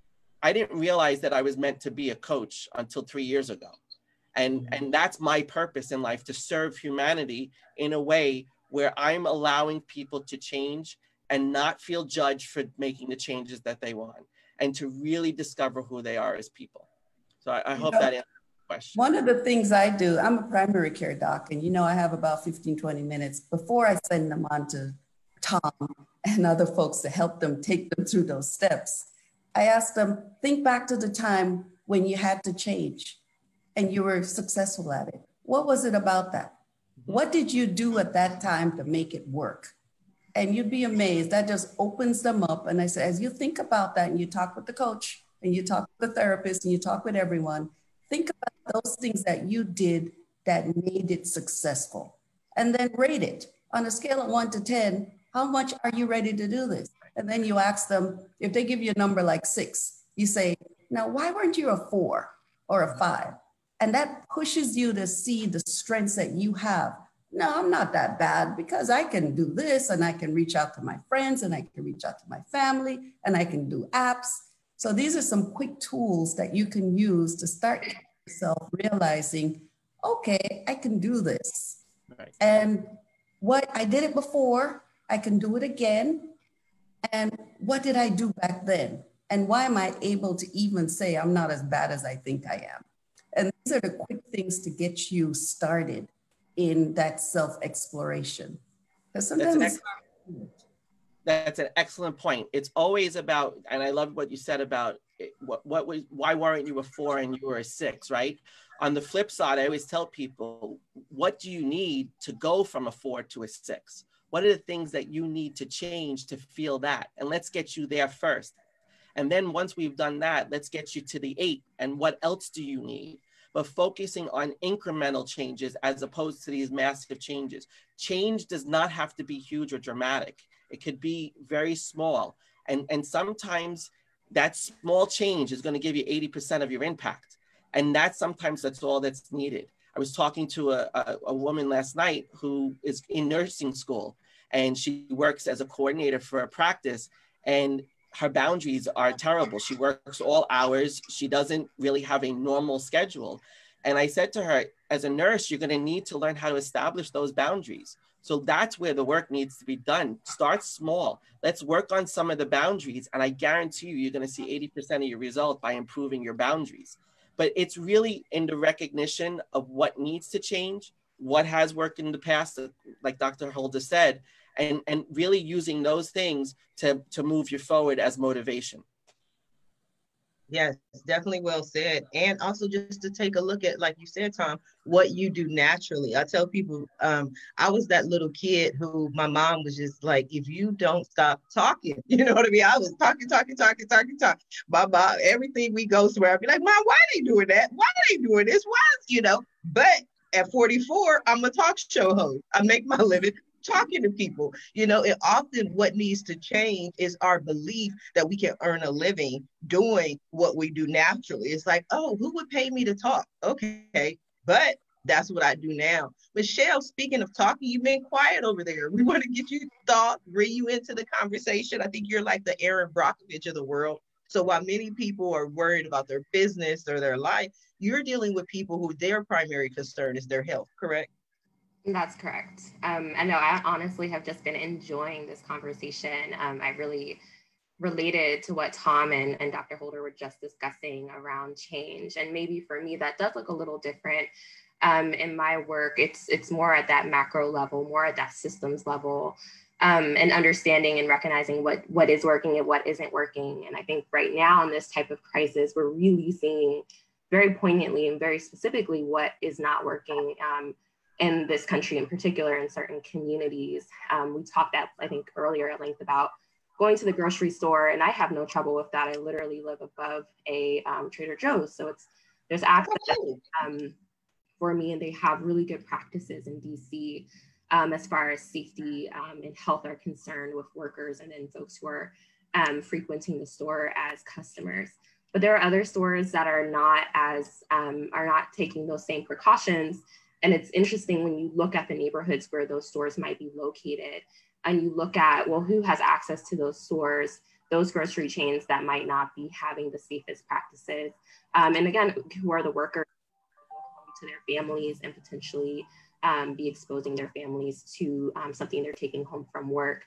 I didn't realize that I was meant to be a coach until three years ago. And, and that's my purpose in life, to serve humanity in a way where I'm allowing people to change and not feel judged for making the changes that they want, and to really discover who they are as people. So I, I hope know, that answers the question. One of the things I do, I'm a primary care doc, and you know, I have about fifteen, twenty minutes before I send them on to Tom and other folks to help them take them through those steps. I ask them, think back to the time when you had to change and you were successful at it. What was it about that? What did you do at that time to make it work? And you'd be amazed. That just opens them up. And I said, as you think about that and you talk with the coach and you talk with the therapist and you talk with everyone, think about those things that you did that made it successful. And then rate it on a scale of one to ten. How much are you ready to do this? And then you ask them, if they give you a number like six, you say, now, why weren't you a four or a five? And that pushes you to see the strengths that you have. No, I'm not that bad because I can do this and I can reach out to my friends and I can reach out to my family and I can do apps. So these are some quick tools that you can use to start yourself realizing, okay, I can do this. Right. And what I did it before, I can do it again. And what did I do back then? And why am I able to even say I'm not as bad as I think I am? And these are the quick things to get you started in that self-exploration. Because sometimes That's an, ex- that's an excellent point. It's always about, and I love what you said about it, what, what was, why weren't you a four and you were a six, right? On the flip side, I always tell people, what do you need to go from a four to a six? What are the things that you need to change to feel that? And let's get you there first. And then once we've done that, let's get you to the eight. And what else do you need? But focusing on incremental changes as opposed to these massive changes. Change does not have to be huge or dramatic. It could be very small. And, and sometimes that small change is going to give you eighty percent of your impact. And that's sometimes that's all that's needed. I was talking to a, a, a woman last night who is in nursing school, and she works as a coordinator for a practice, and her boundaries are terrible. She works all hours. She doesn't really have a normal schedule. And I said to her, as a nurse, you're going to need to learn how to establish those boundaries. So that's where the work needs to be done. Start small. Let's work on some of the boundaries. And I guarantee you, you're going to see eighty percent of your result by improving your boundaries. But it's really in the recognition of what needs to change, what has worked in the past, like Doctor Holder said, and, and really using those things to, to move you forward as motivation. Yes, definitely well said. And also just to take a look at, like you said, Tom, what you do naturally. I tell people, um, I was that little kid who my mom was just like, if you don't stop talking, you know what I mean? I was talking, talking, talking, talking, talking. My mom, everything we go through, I'd be like, Mom, why are they doing that? Why are they doing this? Why is, you know, but at forty-four, I'm a talk show host. I make my living talking to people. You know, and often what needs to change is our belief that we can earn a living doing what we do naturally. It's like, oh, who would pay me to talk? Okay, but that's what I do now. Michelle, speaking of talking, you've been quiet over there. We want to get you thought, bring you into the conversation. I think you're like the Aaron Brockovich of the world. So while many people are worried about their business or their life, you're dealing with people who their primary concern is their health, correct? That's correct. Um, I know I honestly have just been enjoying this conversation. Um, I really related to what Tom and, and Doctor Holder were just discussing around change. And maybe for me, that does look a little different. Um, in my work, it's it's more at that macro level, more at that systems level, um, and understanding and recognizing what, what is working and what isn't working. And I think right now in this type of crisis, we're really seeing very poignantly and very specifically what is not working. Um, in this country in particular, in certain communities. Um, we talked at, I think earlier at length about going to the grocery store, and I have no trouble with that. I literally live above a um, Trader Joe's. So it's, there's access um, for me, and they have really good practices in D C um, as far as safety um, and health are concerned with workers and then folks who are um, frequenting the store as customers. But there are other stores that are not as, um, are not taking those same precautions. And it's interesting when you look at the neighborhoods where those stores might be located and you look at, well, who has access to those stores, those grocery chains that might not be having the safest practices. Um, and again, who are the workers to their families and potentially um, be exposing their families to um, something they're taking home from work.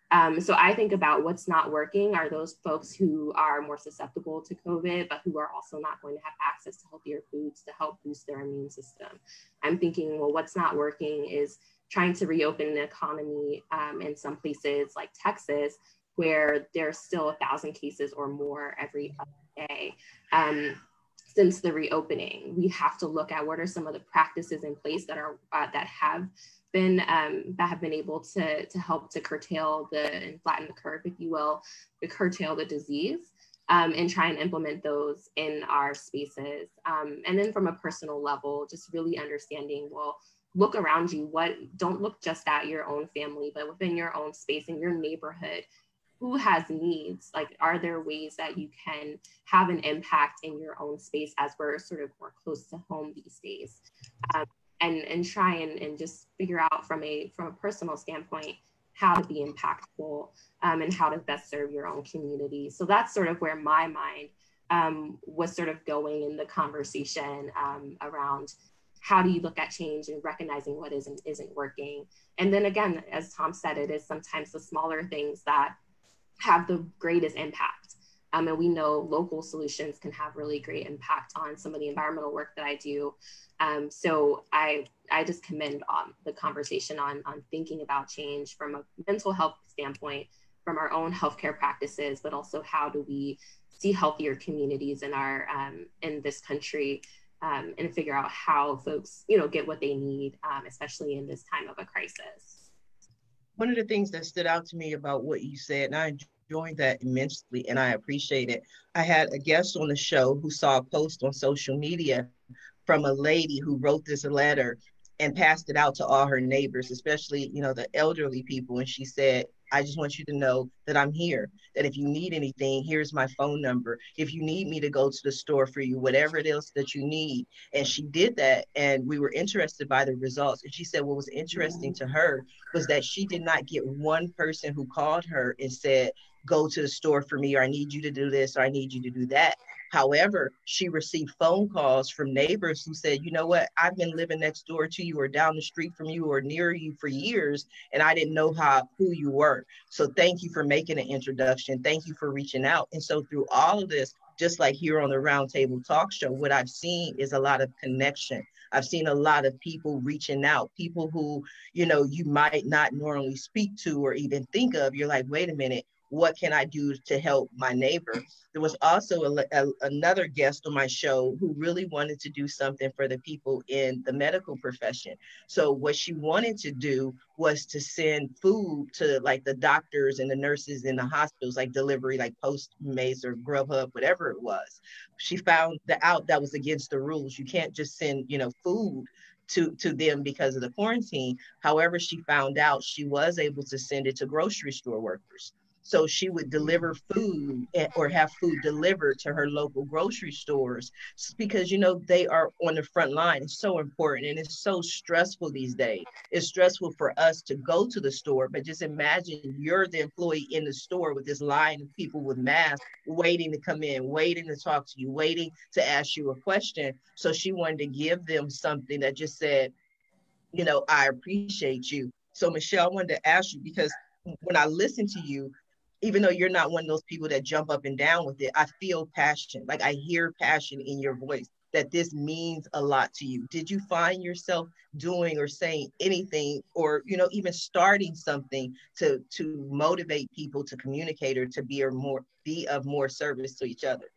Um, so I think about what's not working are those folks who are more susceptible to COVID, but who are also not going to have access to healthier foods to help boost their immune system. I'm thinking, well, what's not working is trying to reopen the economy um, in some places like Texas, where there's still a thousand cases or more every other day. Um, since the reopening, we have to look at what are some of the practices in place that are uh, that have been um, that have been able to to help to curtail the and flatten the curve, if you will, to curtail the disease, um, and try and implement those in our spaces. Um, and then from a personal level, just really understanding, well, look around you. What don't look just at your own family, but within your own space, in your neighborhood. Who has needs? Like, are there ways that you can have an impact in your own space as we're sort of more close to home these days? Um, and, and try and, and just figure out from a, from a personal standpoint, how to be impactful um, and how to best serve your own community. So that's sort of where my mind um, was sort of going in the conversation um, around how do you look at change and recognizing what isn't, isn't working. And then again, as Tom said, it is sometimes the smaller things that have the greatest impact. Um, and we know local solutions can have really great impact on some of the environmental work that I do. Um, so I, I just commend um, the conversation on, on thinking about change from a mental health standpoint, from our own healthcare practices, but also how do we see healthier communities in our, um, in this country, um, and figure out how folks, you know, get what they need, um, especially in this time of a crisis. One of the things that stood out to me about what you said, and I enjoyed that immensely, and I appreciate it. I had a guest on the show who saw a post on social media from a lady who wrote this letter and passed it out to all her neighbors, especially, you know, the elderly people. And she said, I just want you to know that I'm here, that if you need anything, here's my phone number. If you need me to go to the store for you, whatever it is that you need. And she did that, and we were interested by the results. And she said what was interesting to her was that she did not get one person who called her and said, go to the store for me, or I need you to do this, or I need you to do that. However, she received phone calls from neighbors who said, you know what, I've been living next door to you or down the street from you or near you for years, and I didn't know how who you were. So thank you for making an introduction. Thank you for reaching out. And so through all of this, just like here on the Roundtable Talk Show, what I've seen is a lot of connection. I've seen a lot of people reaching out, people who, you know, you might not normally speak to or even think of. You're like, wait a minute, what can I do to help my neighbor? There was also a, a, another guest on my show who really wanted to do something for the people in the medical profession. So what she wanted to do was to send food to like the doctors and the nurses in the hospitals, like delivery, like Postmates or Grubhub, whatever it was. She found that out that was against the rules. You can't just send, you know, food to, to them because of the quarantine. However, she found out she was able to send it to grocery store workers. So she would deliver food or have food delivered to her local grocery stores because, you know, they are on the front line. It's so important and it's so stressful these days. It's stressful for us to go to the store, but just imagine you're the employee in the store with this line of people with masks waiting to come in, waiting to talk to you, waiting to ask you a question. So she wanted to give them something that just said, you know, I appreciate you. So Michelle, I wanted to ask you, because when I listen to you, even though you're not one of those people that jump up and down with it, I feel passion. Like I hear passion in your voice that this means a lot to you. Did you find yourself doing or saying anything or, you know, even starting something to, to motivate people to communicate or to be or more be of more service to each other?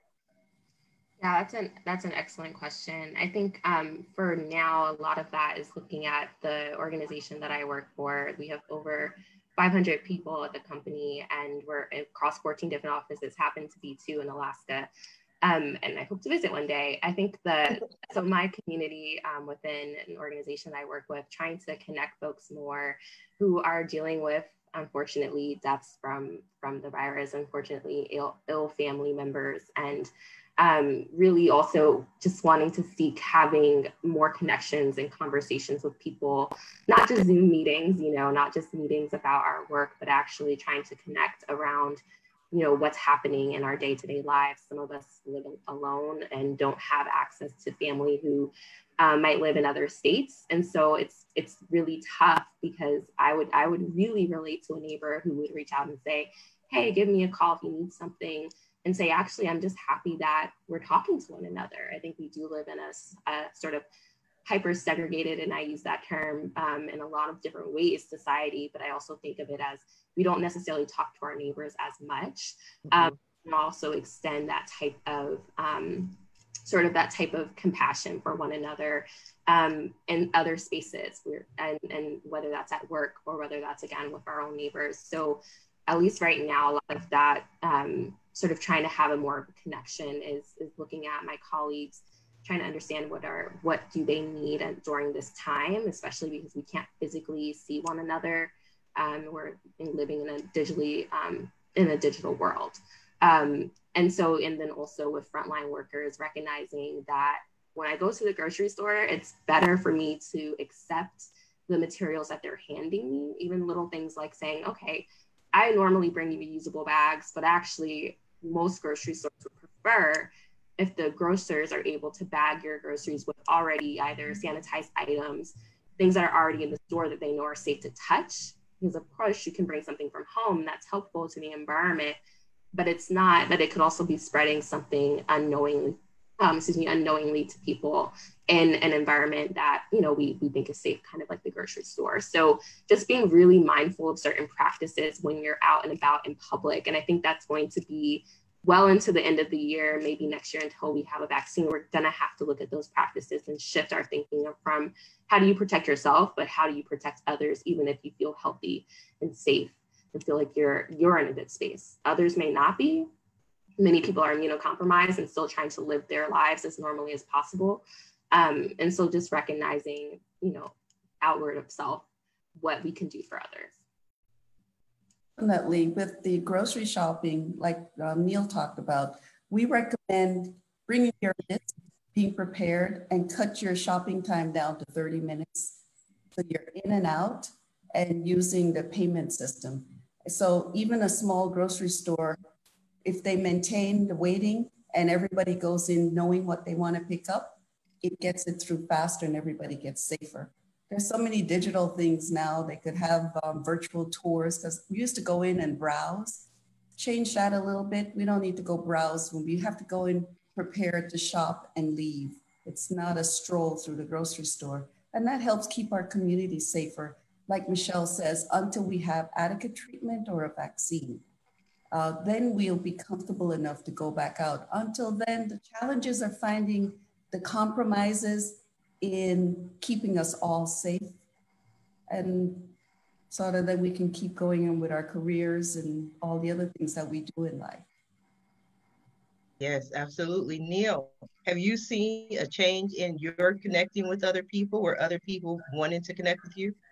Yeah, that's an that's an excellent question. I think um, for now, a lot of that is looking at the organization that I work for. We have over five hundred people at the company, and we're across fourteen different offices, happen to be two in Alaska. Um, and I hope to visit one day. I think that, so my community um, within an organization I work with, trying to connect folks more who are dealing with, unfortunately, deaths from, from the virus, unfortunately, ill, ill family members, and um, really also just wanting to seek having more connections and conversations with people, not just Zoom meetings, you know, not just meetings about our work, but actually trying to connect around you know, what's happening in our day-to-day lives. Some of us live alone and don't have access to family who um, might live in other states. And so it's it's really tough, because I would I would really relate to a neighbor who would reach out and say, hey, give me a call if you need something, and say, actually, I'm just happy that we're talking to one another. I think we do live in a, a sort of hyper segregated, and I use that term um, in a lot of different ways, society, but I also think of it as we don't necessarily talk to our neighbors as much. Mm-hmm. um, and also extend that type of um, sort of that type of compassion for one another um, in other spaces, We're, and, and whether that's at work or whether that's, again, with our own neighbors. So at least right now, a lot of that um, sort of trying to have a more connection is, is looking at my colleagues, trying to understand what are what do they need during this time, especially because we can't physically see one another. Um, we're living in a digitally um, in a digital world, um, and so and then also with frontline workers, recognizing that when I go to the grocery store, it's better for me to accept the materials that they're handing me, even little things like saying, okay, I normally bring you reusable bags, but actually most grocery stores would prefer if the grocers are able to bag your groceries with already either sanitized items, things that are already in the store that they know are safe to touch. Because of course you can bring something from home that's helpful to the environment, but it's not, that it could also be spreading something unknowingly, um, excuse me, unknowingly to people in an environment that, you know, we, we think is safe, kind of like the grocery store. So just being really mindful of certain practices when you're out and about in public. And I think that's going to be well into the end of the year, maybe next year until we have a vaccine. We're gonna have to look at those practices and shift our thinking from how do you protect yourself, but how do you protect others, even if you feel healthy and safe and feel like you're you're in a good space. Others may not be. Many people are immunocompromised and still trying to live their lives as normally as possible. Um, and so just recognizing, you know, outward of self, what we can do for others. Definitely. With the grocery shopping, like uh, Neil talked about, we recommend bringing your list, being prepared, and cut your shopping time down to thirty minutes. So you're in and out and using the payment system. So even a small grocery store, if they maintain the waiting and everybody goes in knowing what they want to pick up, it gets it through faster and everybody gets safer. There's so many digital things now. They could have um, virtual tours, because we used to go in and browse. Change that a little bit. We don't need to go browse when we have to go in prepared to shop and leave. It's not a stroll through the grocery store. And that helps keep our community safer, like Michelle says, until we have adequate treatment or a vaccine. Uh, then we'll be comfortable enough to go back out. Until then, the challenges are finding the compromises in keeping us all safe, and so that then we can keep going on with our careers and all the other things that we do in life. Yes, absolutely. Neil, have you seen a change in your connecting with other people, or other people wanting to connect with you?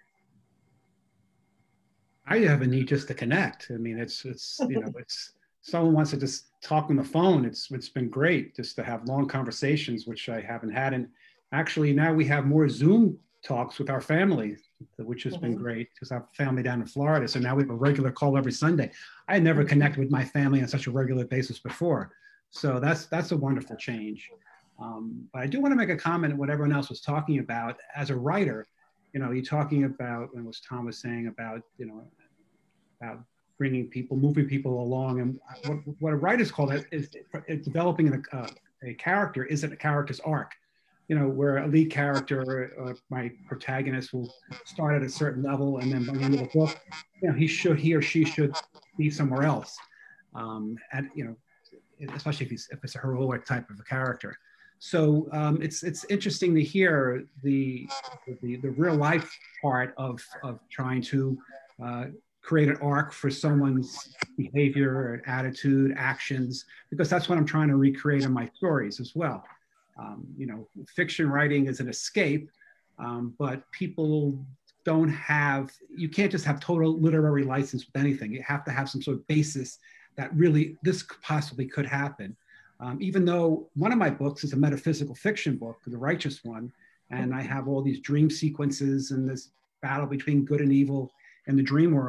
I have a need just to connect. I mean, it's, it's you know, it's, someone wants to just talk on the phone. It's, it's been great just to have long conversations, which I haven't had. And actually now we have more Zoom talks with our family, which has mm-hmm. been great, because I have family down in Florida. So now we have a regular call every Sunday. I had never connected with my family on such a regular basis before. So that's, that's a wonderful change. Um, but I do want to make a comment on what everyone else was talking about. As a writer, you know, you're talking about, and what Tom was saying about, you know, about bringing people, moving people along. And what, what a writer's call it is, is developing a, uh, a character isn't a character's arc. You know, where a lead character, uh, my protagonist will start at a certain level, and then by the end of the book, you know, he should, he or she should be somewhere else. Um, and, you know, especially if, he's, if it's a heroic type of a character. So um, it's it's interesting to hear the, the, the real life part of, of trying to uh, create an arc for someone's behavior, attitude, actions, because that's what I'm trying to recreate in my stories as well. Um, you know, fiction writing is an escape, um, but people don't have, you can't just have total literary license with anything. You have to have some sort of basis that really, this possibly could happen. Um, even though one of my books is a metaphysical fiction book, The Righteous One, and I have all these dream sequences and this battle between good and evil in the dream world,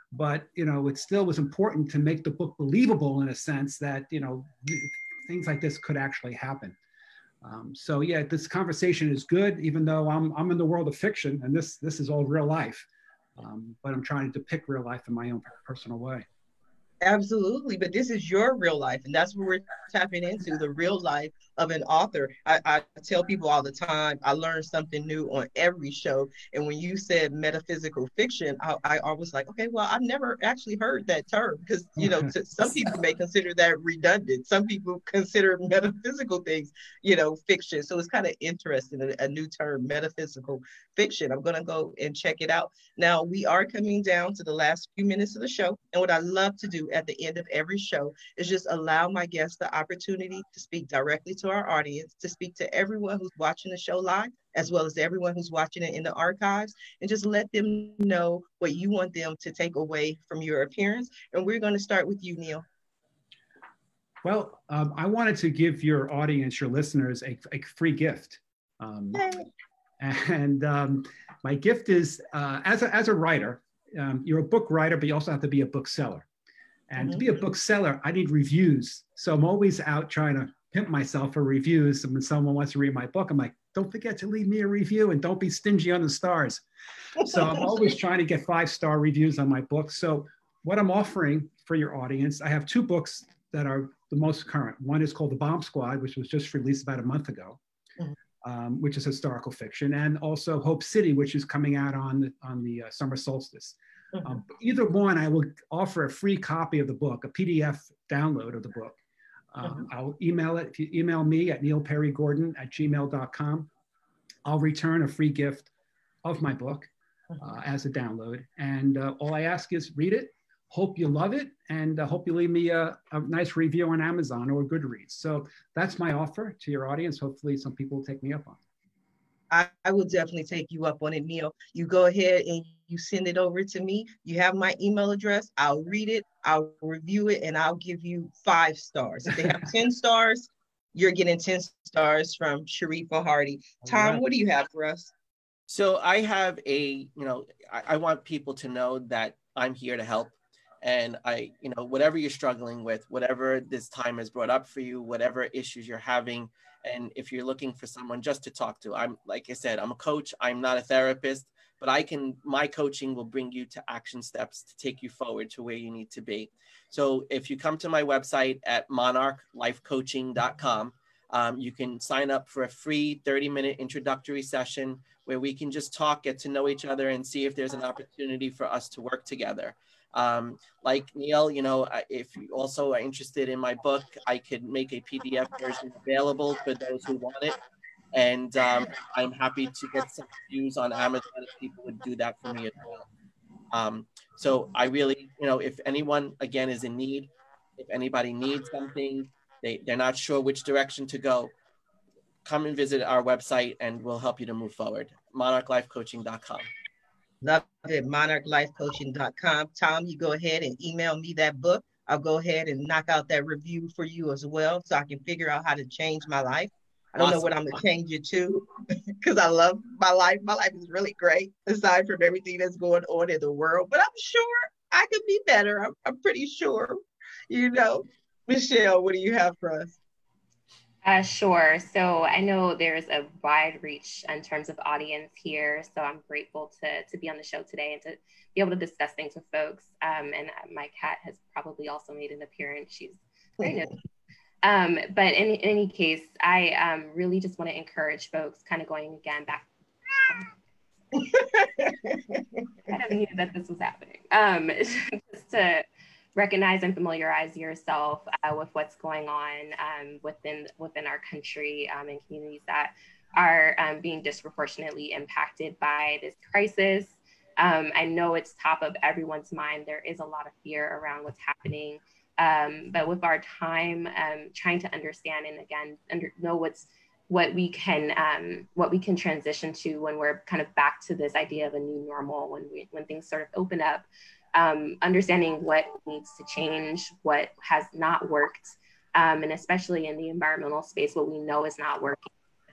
but, you know, it still was important to make the book believable in a sense that, you know, things like this could actually happen. Um, so yeah, this conversation is good, even though I'm, I'm in the world of fiction and this, this is all real life. Um, but I'm trying to depict real life in my own personal way. Absolutely, but this is your real life, and that's what we're tapping into, the real life of an author. I, I tell people all the time, I learn something new on every show. And when you said metaphysical fiction, I, I was like, okay, well, I've never actually heard that term because, you know, to, some people may consider that redundant. Some people consider metaphysical things, you know, fiction. So it's kind of interesting, a, a new term, metaphysical fiction. I'm going to go and check it out. Now, we are coming down to the last few minutes of the show, and what I love to do at the end of every show is just allow my guests the opportunity to speak directly to our audience, to speak to everyone who's watching the show live, as well as everyone who's watching it in the archives, and just let them know what you want them to take away from your appearance. And we're going to start with you, Neil. Well, um, I wanted to give your audience, your listeners, a, a free gift. Um, and um, my gift is, uh, as, a, as a writer, um, you're a book writer, but you also have to be a bookseller. And mm-hmm. to be a bookseller, I need reviews. So I'm always out trying to pimp myself for reviews. And when someone wants to read my book, I'm like, don't forget to leave me a review and don't be stingy on the stars. So I'm always trying to get five-star reviews on my book. So what I'm offering for your audience, I have two books that are the most current. One is called The Bomb Squad, which was just released about a month ago, mm-hmm. um, which is historical fiction, and also Hope City, which is coming out on the, on the uh, summer solstice. Mm-hmm. Um, either one, I will offer a free copy of the book, a P D F download of the book. Um, mm-hmm. I'll email it. If you email me at neil perry gordon at gmail dot com, I'll return a free gift of my book uh, as a download. And uh, all I ask is read it, hope you love it, and uh, hope you leave me a, a nice review on Amazon or Goodreads. So that's my offer to your audience. Hopefully some people will take me up on it. I, I will definitely take you up on it, Neil. You go ahead and you send it over to me. You have my email address. I'll read it, I'll review it, and I'll give you five stars. If they have ten stars, you're getting ten stars from Sharifa Hardy. Tom, right. What do you have for us? So I have a, you know, I, I want people to know that I'm here to help. And I, you know, whatever you're struggling with, whatever this time has brought up for you, whatever issues you're having, and if you're looking for someone just to talk to, I'm, like I said, I'm a coach. I'm not a therapist, but I can, my coaching will bring you to action steps to take you forward to where you need to be. So if you come to my website at monarch life coaching dot com, um, you can sign up for a free thirty minute introductory session where we can just talk, get to know each other, and see if there's an opportunity for us to work together. Um, like Neil, you know, if you also are interested in my book, I could make a P D F version available for those who want it. And um, I'm happy to get some reviews on Amazon if people would do that for me as well. Um, so I really, you know, if anyone, again, is in need, if anybody needs something, they, they're not sure which direction to go, come and visit our website and we'll help you to move forward. monarch life coaching dot com. Love it, monarch life coaching dot com. Tom, you go ahead and email me that book. I'll go ahead and knock out that review for you as well so I can figure out how to change my life. I don't awesome. know what I'm going to change it to because I love my life. My life is really great aside from everything that's going on in the world. But I'm sure I could be better. I'm, I'm pretty sure, you know. Michelle, what do you have for us? Uh, sure. So I know there's a wide reach in terms of audience here. So I'm grateful to, to be on the show today and to be able to discuss things with folks. Um, and my cat has probably also made an appearance. She's very new. Um, but in, in any case, I um, really just want to encourage folks kind of going again back. I didn't knew that this was happening. Um, just to recognize and familiarize yourself uh, with what's going on um, within within our country um, and communities that are um, being disproportionately impacted by this crisis. Um, I know it's top of everyone's mind. There is a lot of fear around what's happening, um, but with our time, um, trying to understand and again under, know what's what we can um, what we can transition to when we're kind of back to this idea of a new normal when we when things sort of open up. Um, understanding what needs to change, what has not worked, um, and especially in the environmental space, what we know is not working,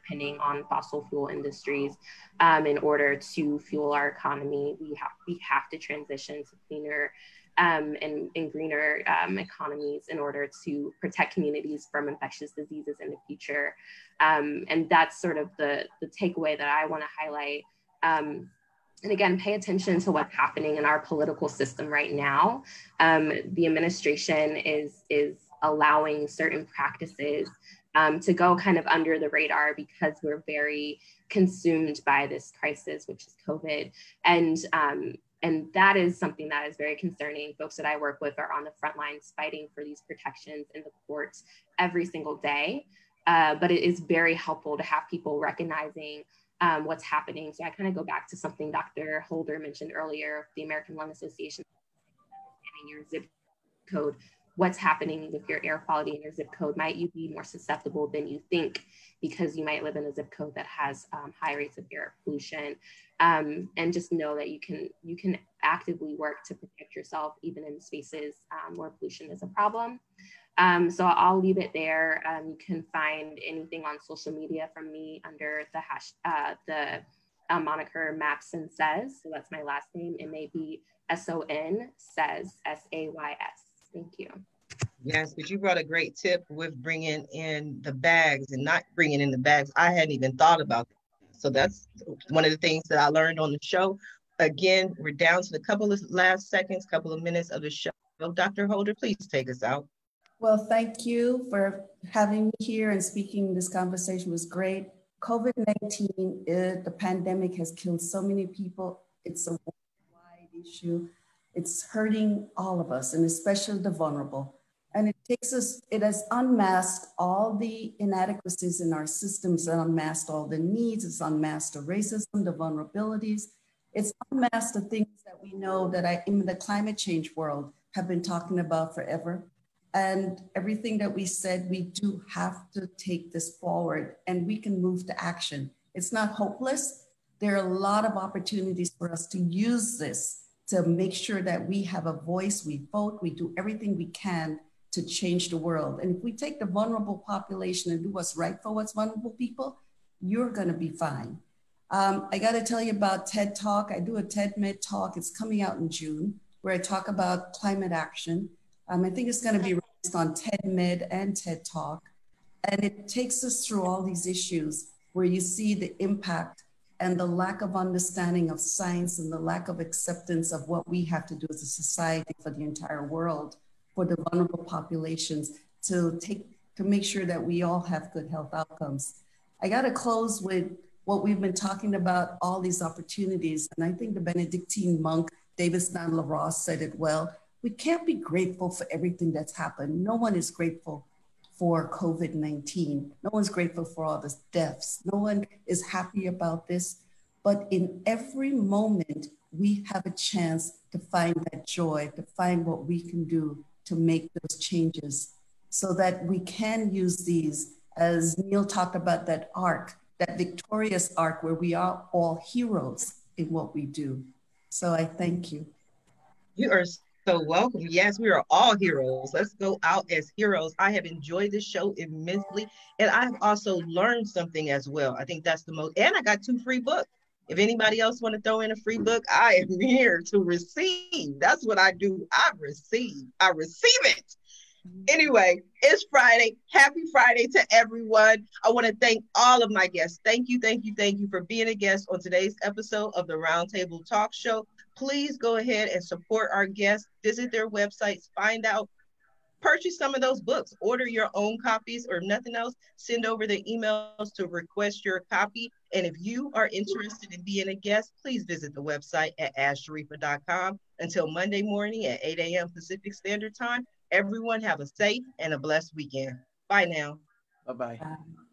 depending on fossil fuel industries um, in order to fuel our economy. We have, we have to transition to cleaner um, and, and greener um, economies in order to protect communities from infectious diseases in the future. Um, and that's sort of the, the takeaway that I want to highlight. Um, And again, pay attention to what's happening in our political system right now. Um, the administration is, is allowing certain practices um, to go kind of under the radar because we're very consumed by this crisis, which is COVID. And, um, and that is something that is very concerning. Folks that I work with are on the front lines fighting for these protections in the courts every single day. Uh, but it is very helpful to have people recognizing Um, what's happening. So I kind of go back to something Doctor Holder mentioned earlier, the American Lung Association, understanding your zip code, what's happening with your air quality in your zip code. Might you be more susceptible than you think because you might live in a zip code that has um, high rates of air pollution? Um, and just know that you can, you can actively work to protect yourself even in spaces um, where pollution is a problem. Um, so I'll leave it there. Um, you can find anything on social media from me under the hash, uh, the uh, moniker Mapson Says. So that's my last name. It may be S O N Says, S A Y S. Thank you. Yes, but you brought a great tip with bringing in the bags and not bringing in the bags. I hadn't even thought about that. So that's one of the things that I learned on the show. Again, we're down to the couple of last seconds, couple of minutes of the show. Doctor Holder, please take us out. Well, thank you for having me here and speaking. This conversation was great. COVID nineteen, uh, the pandemic has killed so many people. It's a worldwide issue. It's hurting all of us, and especially the vulnerable. And it takes us, it has unmasked all the inadequacies in our systems, and unmasked all the needs. It's unmasked the racism, the vulnerabilities. It's unmasked the things that we know that I, in the climate change world, have been talking about forever. And everything that we said, we do have to take this forward and we can move to action. It's not hopeless. There are a lot of opportunities for us to use this to make sure that we have a voice, we vote, we do everything we can to change the world. And if we take the vulnerable population and do what's right for what's vulnerable people, you're gonna be fine. Um, I gotta tell you about TED Talk. I do a TED Med Talk. It's coming out in June, where I talk about climate action. Um, I think it's gonna be released on TED Med and TED Talk. And it takes us through all these issues where you see the impact and the lack of understanding of science and the lack of acceptance of what we have to do as a society for the entire world, for the vulnerable populations, to take, to make sure that we all have good health outcomes. I gotta close with what we've been talking about, all these opportunities. And I think the Benedictine monk, David Stan-LaRosse, said it well. We can't be grateful for everything that's happened. No one is grateful for COVID nineteen. No one's grateful for all the deaths. No one is happy about this. But in every moment, we have a chance to find that joy, to find what we can do to make those changes so that we can use these, as Neil talked about, that arc, that victorious arc where we are all heroes in what we do. So I thank you. You are so welcome. Yes, we are all heroes. Let's go out as heroes. I have enjoyed this show immensely, and I've also learned something as well. I think that's the most, and I got two free books. If anybody else want to throw in a free book, I am here to receive. That's what I do. I receive. I receive it. Anyway, it's Friday. Happy Friday to everyone. I want to thank all of my guests. Thank you, thank you, thank you for being a guest on today's episode of the Roundtable Talk Show. Please go ahead and support our guests. Visit their websites, find out, purchase some of those books, order your own copies, or nothing else, send over the emails to request your copy. And if you are interested in being a guest, please visit the website at ask sharifa dot com. Until Monday morning at eight a.m. Pacific Standard Time, everyone have a safe and a blessed weekend. Bye now. Bye-bye. Bye.